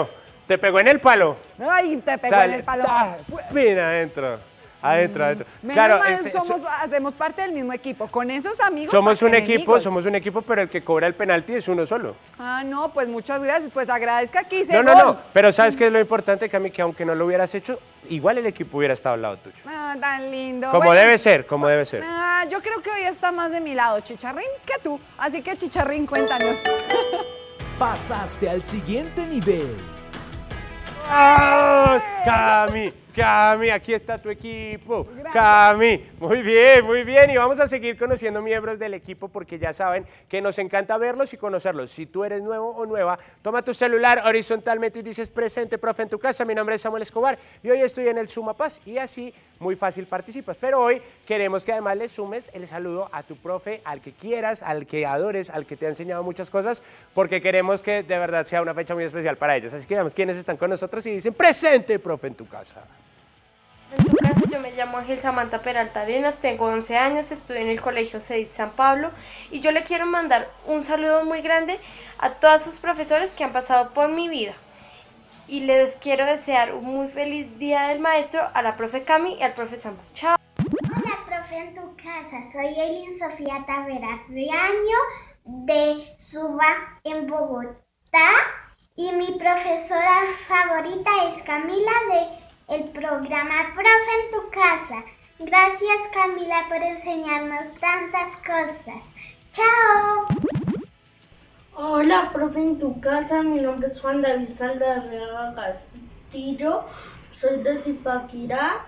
te pegó en el palo. Ay, te pegó en el palo. Mira, adentro. Adentro. Claro, hacemos parte del mismo equipo. Con esos amigos. Somos un equipo, pero el que cobra el penalti es uno solo. Ah, no, pues muchas gracias. Pues agradezca aquí. No. Pero ¿sabes qué es lo importante, Cami? Que aunque no lo hubieras hecho, igual el equipo hubiera estado al lado tuyo. Ah, tan lindo. Como debe ser. Yo creo que hoy está más de mi lado, Chicharrín, que tú. Así que, Chicharrín, cuéntanos. Pasaste al siguiente nivel. ¡Vamos! Cami, aquí está tu equipo. Gracias. Cami, muy bien. Y vamos a seguir conociendo miembros del equipo porque ya saben que nos encanta verlos y conocerlos. Si tú eres nuevo o nueva, toma tu celular horizontalmente y dices presente, profe, en tu casa. Mi nombre es Samuel Escobar y hoy estoy en el Sumapaz y así muy fácil participas. Pero hoy queremos que además le sumes el saludo a tu profe, al que quieras, al que adores, al que te ha enseñado muchas cosas, porque queremos que de verdad sea una fecha muy especial para ellos. Así que veamos quiénes están con nosotros y dicen presente, profe, en tu casa. En tu caso, yo me llamo Ángel Samantha Peralta Arenas, tengo 11 años, estudio en el Colegio CEDIT San Pablo y yo le quiero mandar un saludo muy grande a todos sus profesores que han pasado por mi vida y les quiero desear un muy feliz Día del Maestro a la profe Cami y al profe Sam. Chao. Hola, profe, en tu casa, soy Elin Sofía Taveras Riaño de Suba en Bogotá y mi profesora favorita es Camila de el programa Profe en tu casa. Gracias, Camila, por enseñarnos tantas cosas. ¡Chao! Hola, profe en tu casa. Mi nombre es Juan David Saldarriaga Castillo. Soy de Zipaquirá.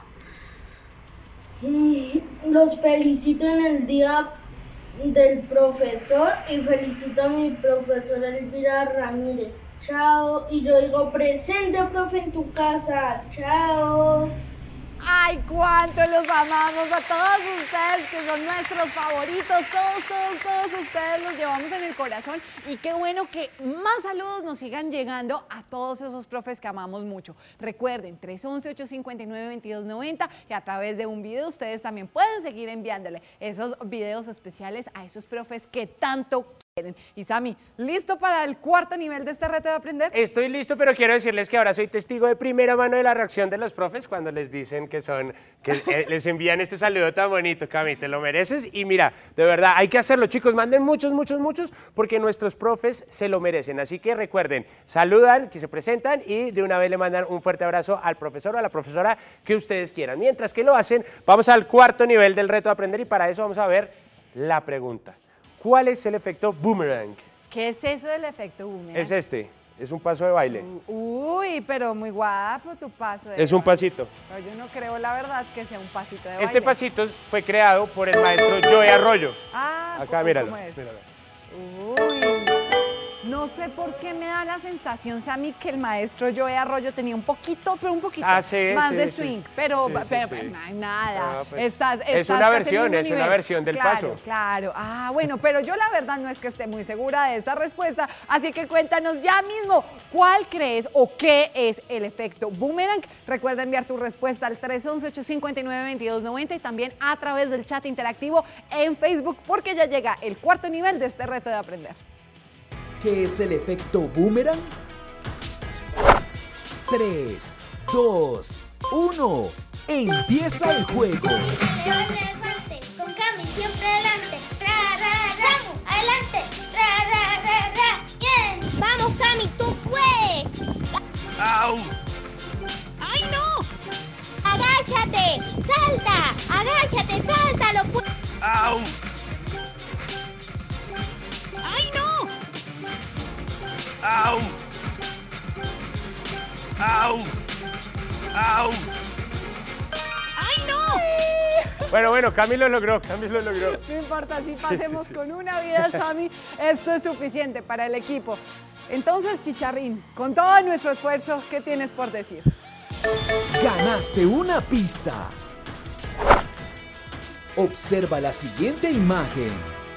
Los felicito en el día del profesor y felicito a mi profesora Elvira Ramírez. Chao. Y yo digo presente, profe, en tu casa. Chao. ¡Ay, cuánto los amamos a todos ustedes que son nuestros favoritos! Todos ustedes los llevamos en el corazón y qué bueno que más saludos nos sigan llegando a todos esos profes que amamos mucho. Recuerden, 311-859-2290 y a través de un video ustedes también pueden seguir enviándole esos videos especiales a esos profes que tanto quieren. Y Sami, ¿listo para el cuarto nivel de este reto de aprender? Estoy listo, pero quiero decirles que ahora soy testigo de primera mano de la reacción de los profes cuando les dicen que les envían este saludo tan bonito. Cami, te lo mereces y mira, de verdad, hay que hacerlo, chicos, manden muchos, porque nuestros profes se lo merecen. Así que recuerden, saludan, que se presentan y de una vez le mandan un fuerte abrazo al profesor o a la profesora que ustedes quieran. Mientras que lo hacen, vamos al cuarto nivel del reto de aprender y para eso vamos a ver la pregunta. ¿Cuál es el efecto boomerang? ¿Qué es eso del efecto boomerang? Es este, es un paso de baile. Uy, pero muy guapo tu paso de baile. Es un pasito. Pero yo no creo, la verdad, que sea un pasito de baile. Este pasito fue creado por el maestro Joey Arroyo. Ah, acá, míralo. ¿Cómo es? Míralo. Uy, no sé por qué me da la sensación, Sammy, que el maestro Joey Arroyo tenía un poquito más de swing, pero no hay nada. Pues, es una versión del paso. Claro, bueno, pero yo la verdad no es que esté muy segura de esa respuesta, así que cuéntanos ya mismo, ¿cuál crees o qué es el efecto boomerang? Recuerda enviar tu respuesta al 311-859-2290 y también a través del chat interactivo en Facebook, porque ya llega el cuarto nivel de este reto de aprender. ¿Qué es el efecto boomerang? 3, 2, 1. ¡Empieza el juego! Adelante, con Cami, siempre adelante. Vamos, adelante. Bien. Vamos, Cami, tú puedes. ¡Au! ¡Ay, no! Agáchate, salta, lo puedes. ¡Au! ¡Ay, no! ¡Au! ¡Au! ¡Au! ¡Ay, no! Bueno, Cami lo logró. No importa, si pasemos con una vida, Sammy, esto es suficiente para el equipo. Entonces, Chicharrín, con todo nuestro esfuerzo, ¿qué tienes por decir? Ganaste una pista. Observa la siguiente imagen.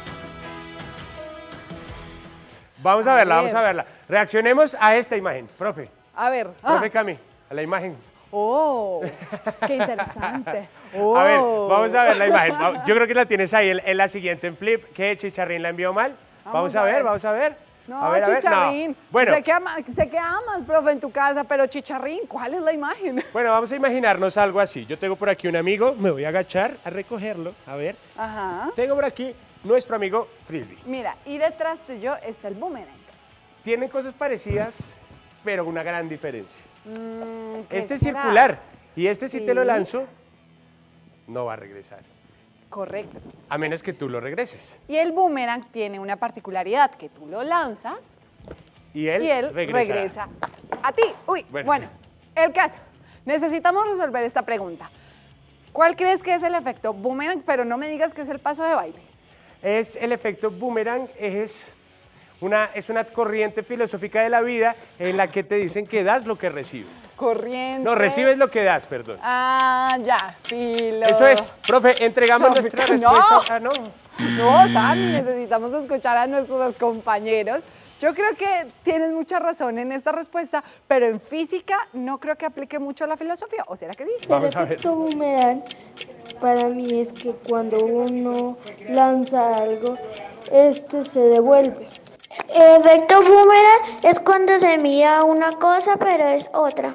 Vamos a verla. Reaccionemos a esta imagen, profe. A ver. Profe Cami, a la imagen. ¡Oh! ¡Qué interesante! A ver, vamos a ver la imagen. Yo creo que la tienes ahí en la siguiente, en flip, que Chicharrín la envió mal. Vamos a ver. No, a ver, chicharrín. no. Bueno. Sé que amas, profe, en tu casa, pero chicharrín, ¿cuál es la imagen? Bueno, vamos a imaginarnos algo así. Yo tengo por aquí un amigo, me voy a agachar a recogerlo, a ver. Ajá. Tengo por aquí nuestro amigo Frisbee. Mira, y detrás tuyo está el boomerang. Tienen cosas parecidas, pero una gran diferencia. Este es será? circular y este si Sí. te lo lanzo, no va a regresar. Correcto. A menos que tú lo regreses. Y el boomerang tiene una particularidad, que tú lo lanzas Y él, regresa a ti. Uy, bueno, el caso. Necesitamos resolver esta pregunta. ¿Cuál crees que es el efecto boomerang? Pero no me digas que es el paso de baile. Es el efecto boomerang, es una corriente filosófica de la vida en la que te dicen que das lo que recibes. Corriente. No, recibes lo que das, perdón. Ah, ya, filo. Eso es, profe, entregamos nuestra respuesta. Ah, no. No, Sammy, necesitamos escuchar a nuestros compañeros. Yo creo que tienes mucha razón en esta respuesta, pero en física no creo que aplique mucho la filosofía. ¿O será que sí? Vamos a El efecto boomerang para mí es que cuando uno lanza algo, se devuelve. El efecto boomerang es cuando se mira una cosa pero es otra.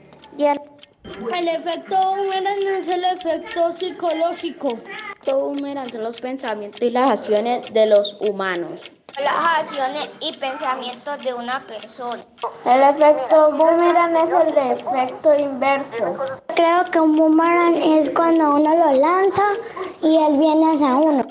El efecto boomerang es el efecto psicológico. El efecto boomerang son los pensamientos y las acciones de los humanos. Las acciones y pensamientos de una persona. El efecto boomerang es el efecto inverso. Creo que un boomerang es cuando uno lo lanza y él viene hacia uno.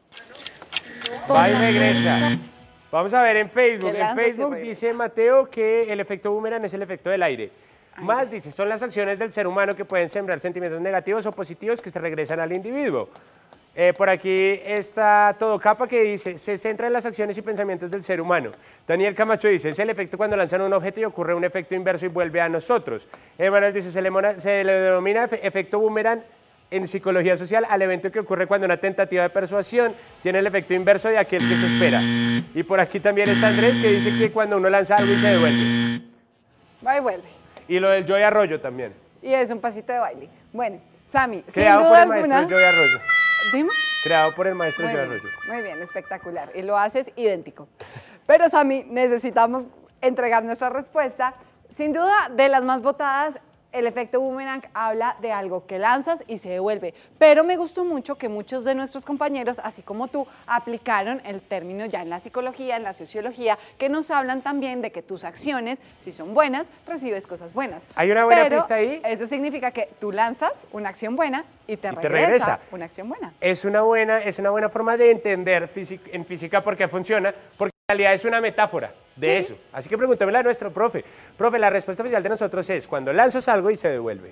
Va y regresa. Vamos a ver en Facebook. Que En lanza y Facebook regresa. dice Mateo que el efecto boomerang es el efecto del aire. Más dice, son las acciones del ser humano que pueden sembrar sentimientos negativos o positivos que se regresan al individuo. Por aquí está Todo Capa que dice, se centra en las acciones y pensamientos del ser humano. Daniel Camacho dice, es el efecto cuando lanzan un objeto y ocurre un efecto inverso y vuelve a nosotros. Emanuel dice, se le denomina efecto boomerang en psicología social al evento que ocurre cuando una tentativa de persuasión tiene el efecto inverso de aquel que se espera. Y por aquí también está Andrés que dice que cuando uno lanza algo y se devuelve. Va y vuelve. Y lo del Joy Arroyo también. Y es un pasito de baile. Bueno, Sammy, Creado sin por duda el maestro alguna... Joy Arroyo. Dime. Creado por el maestro Muy Joy bien, Arroyo. muy bien, espectacular. Y lo haces idéntico. Pero, Sammy, necesitamos entregar nuestra respuesta. Sin duda, de las más votadas, el efecto boomerang habla de algo que lanzas y se devuelve. Pero me gustó mucho que muchos de nuestros compañeros, así como tú, aplicaron el término ya en la psicología, en la sociología, que nos hablan también de que tus acciones, si son buenas, recibes cosas buenas. ¿Hay una buena Pero pista ahí? Eso significa que tú lanzas una acción buena y te te regresa regresa. una acción buena. Es una buena forma de entender en física por qué funciona, porque en realidad es una metáfora de eso. Así que preguntémosle a nuestro profe. Profe, la respuesta oficial de nosotros es cuando lanzas algo y se devuelve.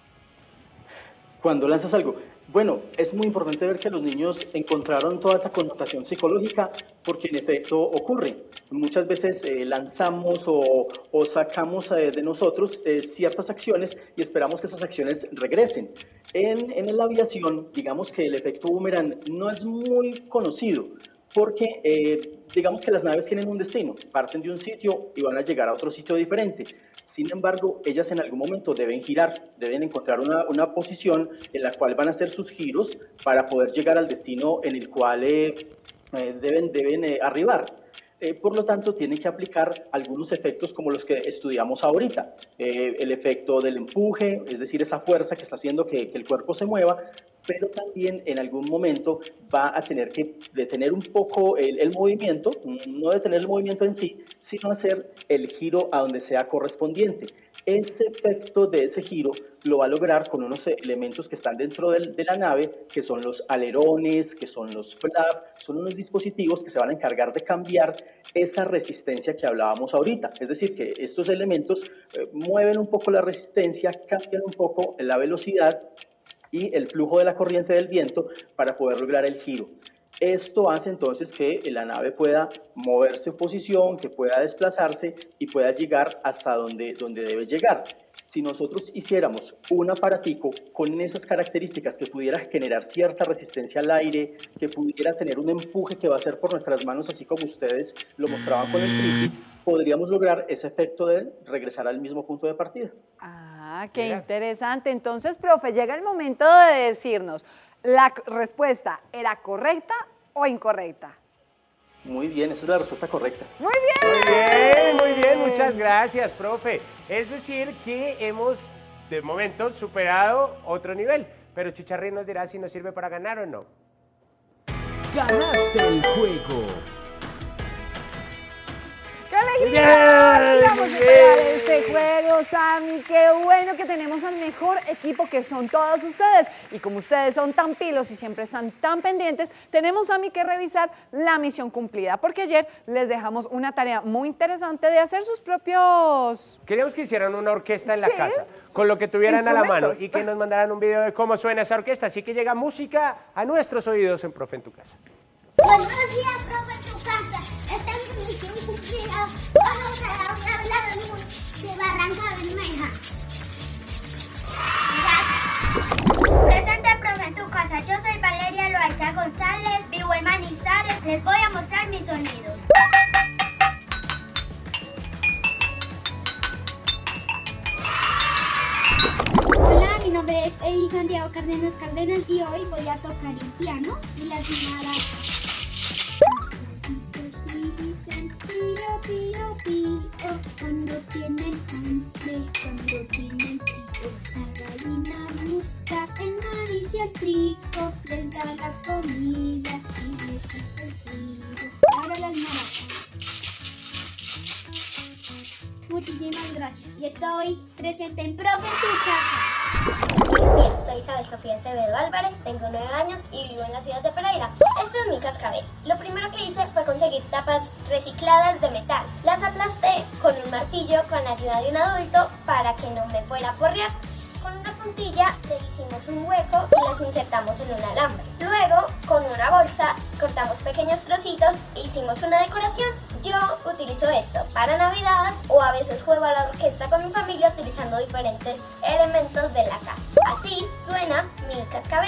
Cuando lanzas algo. Bueno, es muy importante ver que los niños encontraron toda esa connotación psicológica porque en efecto ocurre. Muchas veces lanzamos o sacamos de nosotros ciertas acciones y esperamos que esas acciones regresen. En la aviación, digamos que el efecto boomerang no es muy conocido porque digamos que las naves tienen un destino, parten de un sitio y van a llegar a otro sitio diferente. Sin embargo, ellas en algún momento deben girar, deben encontrar una posición en la cual van a hacer sus giros para poder llegar al destino en el cual deben arribar. Por lo tanto, tienen que aplicar algunos efectos como los que estudiamos ahorita. El efecto del empuje, es decir, esa fuerza que está haciendo que el cuerpo se mueva, pero también en algún momento va a tener que detener un poco el movimiento, no detener el movimiento en sí, sino hacer el giro a donde sea correspondiente. Ese efecto de ese giro lo va a lograr con unos elementos que están dentro de la nave, que son los alerones, que son los flaps, son unos dispositivos que se van a encargar de cambiar esa resistencia que hablábamos ahorita. Es decir, que estos elementos mueven un poco la resistencia, cambian un poco la velocidad y el flujo de la corriente del viento para poder lograr el giro. Esto hace entonces que la nave pueda moverse en posición, que pueda desplazarse y pueda llegar hasta donde debe llegar. Si nosotros hiciéramos un aparatico con esas características que pudiera generar cierta resistencia al aire, que pudiera tener un empuje que va a ser por nuestras manos, así como ustedes lo mostraban con el frisbee, podríamos lograr ese efecto de regresar al mismo punto de partida. Ah, qué interesante. Entonces, profe, llega el momento de decirnos, ¿la respuesta era correcta o incorrecta? Muy bien, esa es la respuesta correcta. Muy bien. Muy bien, muchas gracias, profe. Es decir, que hemos, de momento, superado otro nivel. Pero Chicharrín nos dirá si nos sirve para ganar o no. ¡Ganaste el juego! ¡Qué alegría! Vamos a superar este juego, Sammy. Qué bueno que tenemos al mejor equipo que son todos ustedes. Y como ustedes son tan pilos y siempre están tan pendientes, tenemos, Sammy, que revisar la misión cumplida. Porque ayer les dejamos una tarea muy interesante de hacer sus propios... Queríamos que hicieran una orquesta en la casa, con lo que tuvieran a la mano y que nos mandaran un video de cómo suena esa orquesta. Así que llega música a nuestros oídos en Profe en tu Casa. Buenos días, profe, en tu casa. Esta es mi misión cumplida. Vamos a hablar de Barranca Bermeja. Presente, profe, en tu casa. Yo soy Valeria Loaiza González, vivo en Manizales. Les voy a mostrar mis sonidos. Hola, mi nombre es Edi Santiago Cárdenas y hoy voy a tocar el piano y las maracas. Cuando tienen hambre, cuando tienen frío, la gallina busca el maíz y el trigo, les da la comida y les hace el ruido. Ahora las maracas. Muchísimas gracias y estoy presente en Profe en tu Casa. Buenos días, soy Isabel Sofía Acevedo Álvarez, tengo 9 años y vivo en la ciudad de Pereira. Este es mi cascabel. Lo primero que hice fue conseguir tapas recicladas de metal. Las aplasté con un martillo con ayuda de un adulto para que no me fuera a porrear. Con una puntilla le hicimos un hueco y las insertamos en un alambre. Luego, con una bolsa, cortamos pequeños trocitos e hicimos una decoración. Yo utilizo esto para Navidad o a veces juego a la orquesta con mi familia utilizando diferentes elementos de la casa. Así suena mi cascabel.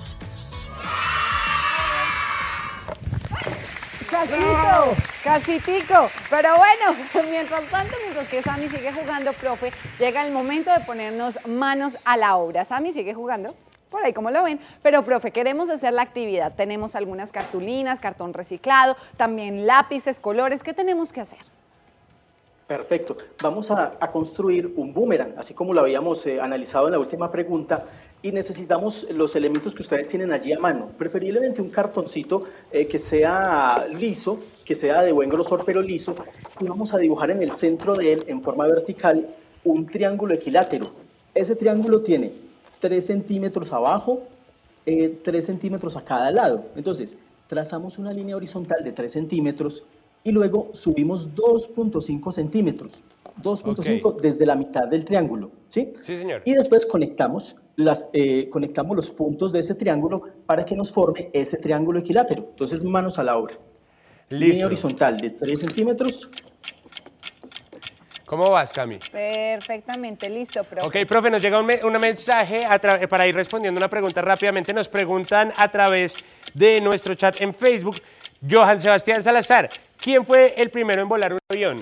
Casitico. Pero bueno, mientras tanto, mientras que Sammy sigue jugando, profe, llega el momento de ponernos manos a la obra. Sammy sigue jugando, por ahí como lo ven, pero profe, queremos hacer la actividad. Tenemos algunas cartulinas, cartón reciclado, también lápices, colores. ¿Qué tenemos que hacer? Perfecto. Vamos a construir un boomerang, así como lo habíamos analizado en la última pregunta, y necesitamos los elementos que ustedes tienen allí a mano, preferiblemente un cartoncito que sea liso, que sea de buen grosor pero liso, y vamos a dibujar en el centro de él, en forma vertical, un triángulo equilátero. Ese triángulo tiene 3 centímetros abajo, 3 centímetros a cada lado. Entonces, trazamos una línea horizontal de 3 centímetros y luego subimos 2.5 centímetros. 2.5 desde la mitad del triángulo, ¿sí? Sí, señor. Y después conectamos los puntos de ese triángulo para que nos forme ese triángulo equilátero. Entonces, manos a la obra. Listo. Línea horizontal de 3 centímetros. ¿Cómo vas, Cami? Perfectamente, listo, profe. Ok, profe, nos llega un mensaje para ir respondiendo una pregunta rápidamente. Nos preguntan a través de nuestro chat en Facebook. Johan Sebastián Salazar, ¿quién fue el primero en volar un avión?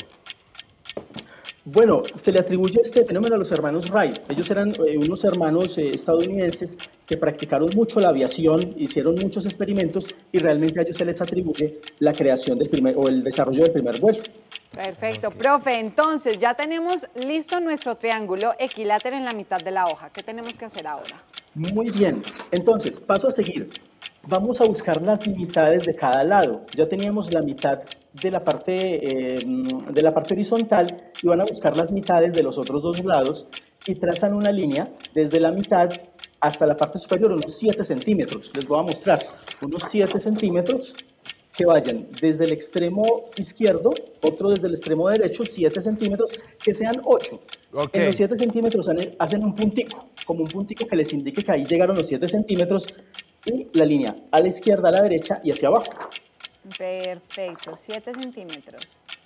Bueno, se le atribuye este fenómeno a los hermanos Wright. Ellos eran unos hermanos estadounidenses que practicaron mucho la aviación, hicieron muchos experimentos y realmente a ellos se les atribuye la creación el desarrollo del primer vuelo. Perfecto, profe, entonces ya tenemos listo nuestro triángulo equilátero en la mitad de la hoja. ¿Qué tenemos que hacer ahora? Muy bien, entonces, paso a seguir. Vamos a buscar las mitades de cada lado. Ya teníamos la mitad de la parte horizontal y van a buscar las mitades de los otros dos lados y trazan una línea desde la mitad hasta la parte superior, unos 7 centímetros. Les voy a mostrar unos 7 centímetros que vayan desde el extremo izquierdo, otro desde el extremo derecho, 7 centímetros, que sean 8. Okay. En los 7 centímetros hacen un puntico, como un puntico que les indique que ahí llegaron los 7 centímetros y la línea a la izquierda, a la derecha y hacia abajo. Perfecto, 7 centímetros.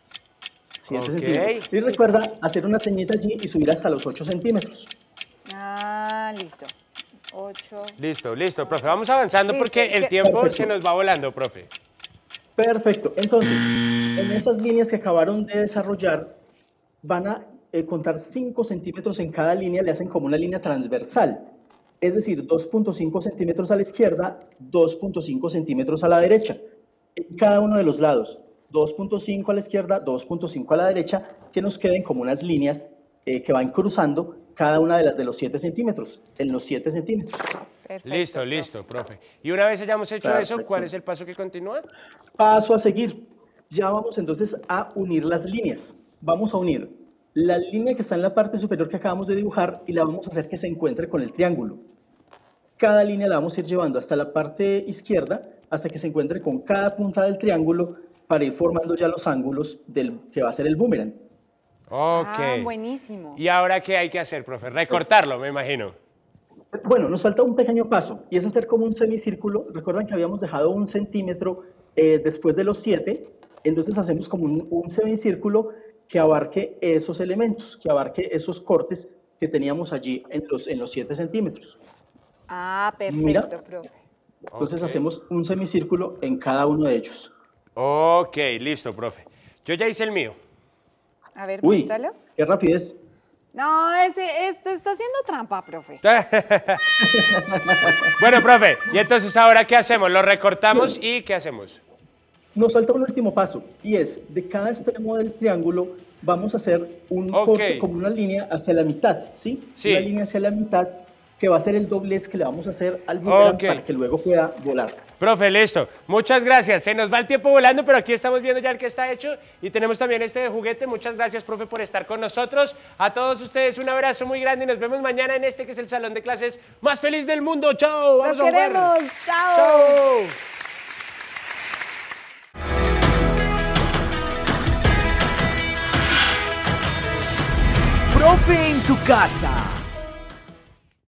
7 centímetros. Y recuerda hacer una ceñita allí y subir hasta los 8 centímetros. Ah, listo. 8. Listo, profe. Vamos avanzando porque el tiempo se nos va volando, profe. Perfecto. Entonces, en estas líneas que acabaron de desarrollar, van a contar 5 centímetros en cada línea, le hacen como una línea transversal. Es decir, 2.5 centímetros a la izquierda, 2.5 centímetros a la derecha. en cada uno de los lados, 2.5 a la izquierda, 2.5 a la derecha, que nos queden como unas líneas que van cruzando cada una de las de los 7 centímetros, en los 7 centímetros. Perfecto, listo, profe. Y una vez hayamos hecho eso, ¿cuál es el paso que continúa? Paso a seguir. Ya vamos entonces a unir las líneas. Vamos a unir la línea que está en la parte superior que acabamos de dibujar y la vamos a hacer que se encuentre con el triángulo. Cada línea la vamos a ir llevando hasta la parte izquierda, hasta que se encuentre con cada punta del triángulo para ir formando ya los ángulos del que va a ser el boomerang. Ok. Buenísimo. ¿Y ahora qué hay que hacer, profe? Recortarlo, me imagino. Bueno, nos falta un pequeño paso y es hacer como un semicírculo. Recuerdan que habíamos dejado 1 centímetro después de los 7, entonces hacemos como un semicírculo que abarque esos elementos, que abarque esos cortes que teníamos allí en los 7 centímetros. Perfecto, Mira, profe. Entonces hacemos un semicírculo en cada uno de ellos. Ok, listo, profe. Yo ya hice el mío. A ver, Uy, muéstralo. qué rapidez. No, este está haciendo trampa, profe. Bueno, profe, y entonces ahora ¿qué hacemos? ¿Lo recortamos y qué hacemos? Nos falta un último paso y es de cada extremo del triángulo vamos a hacer un corte como una línea hacia la mitad, ¿sí? Una línea hacia la mitad que va a ser el doblez que le vamos a hacer al boomerang para que luego pueda volar. Profe, listo. Muchas gracias. Se nos va el tiempo volando, pero aquí estamos viendo ya el que está hecho y tenemos también este de juguete. Muchas gracias, profe, por estar con nosotros. A todos ustedes un abrazo muy grande y nos vemos mañana en este que es el salón de clases más feliz del mundo. ¡Chao! ¡Vamos a jugar! ¡Los queremos! ¡Chao! ¡Chao! Profe en tu casa.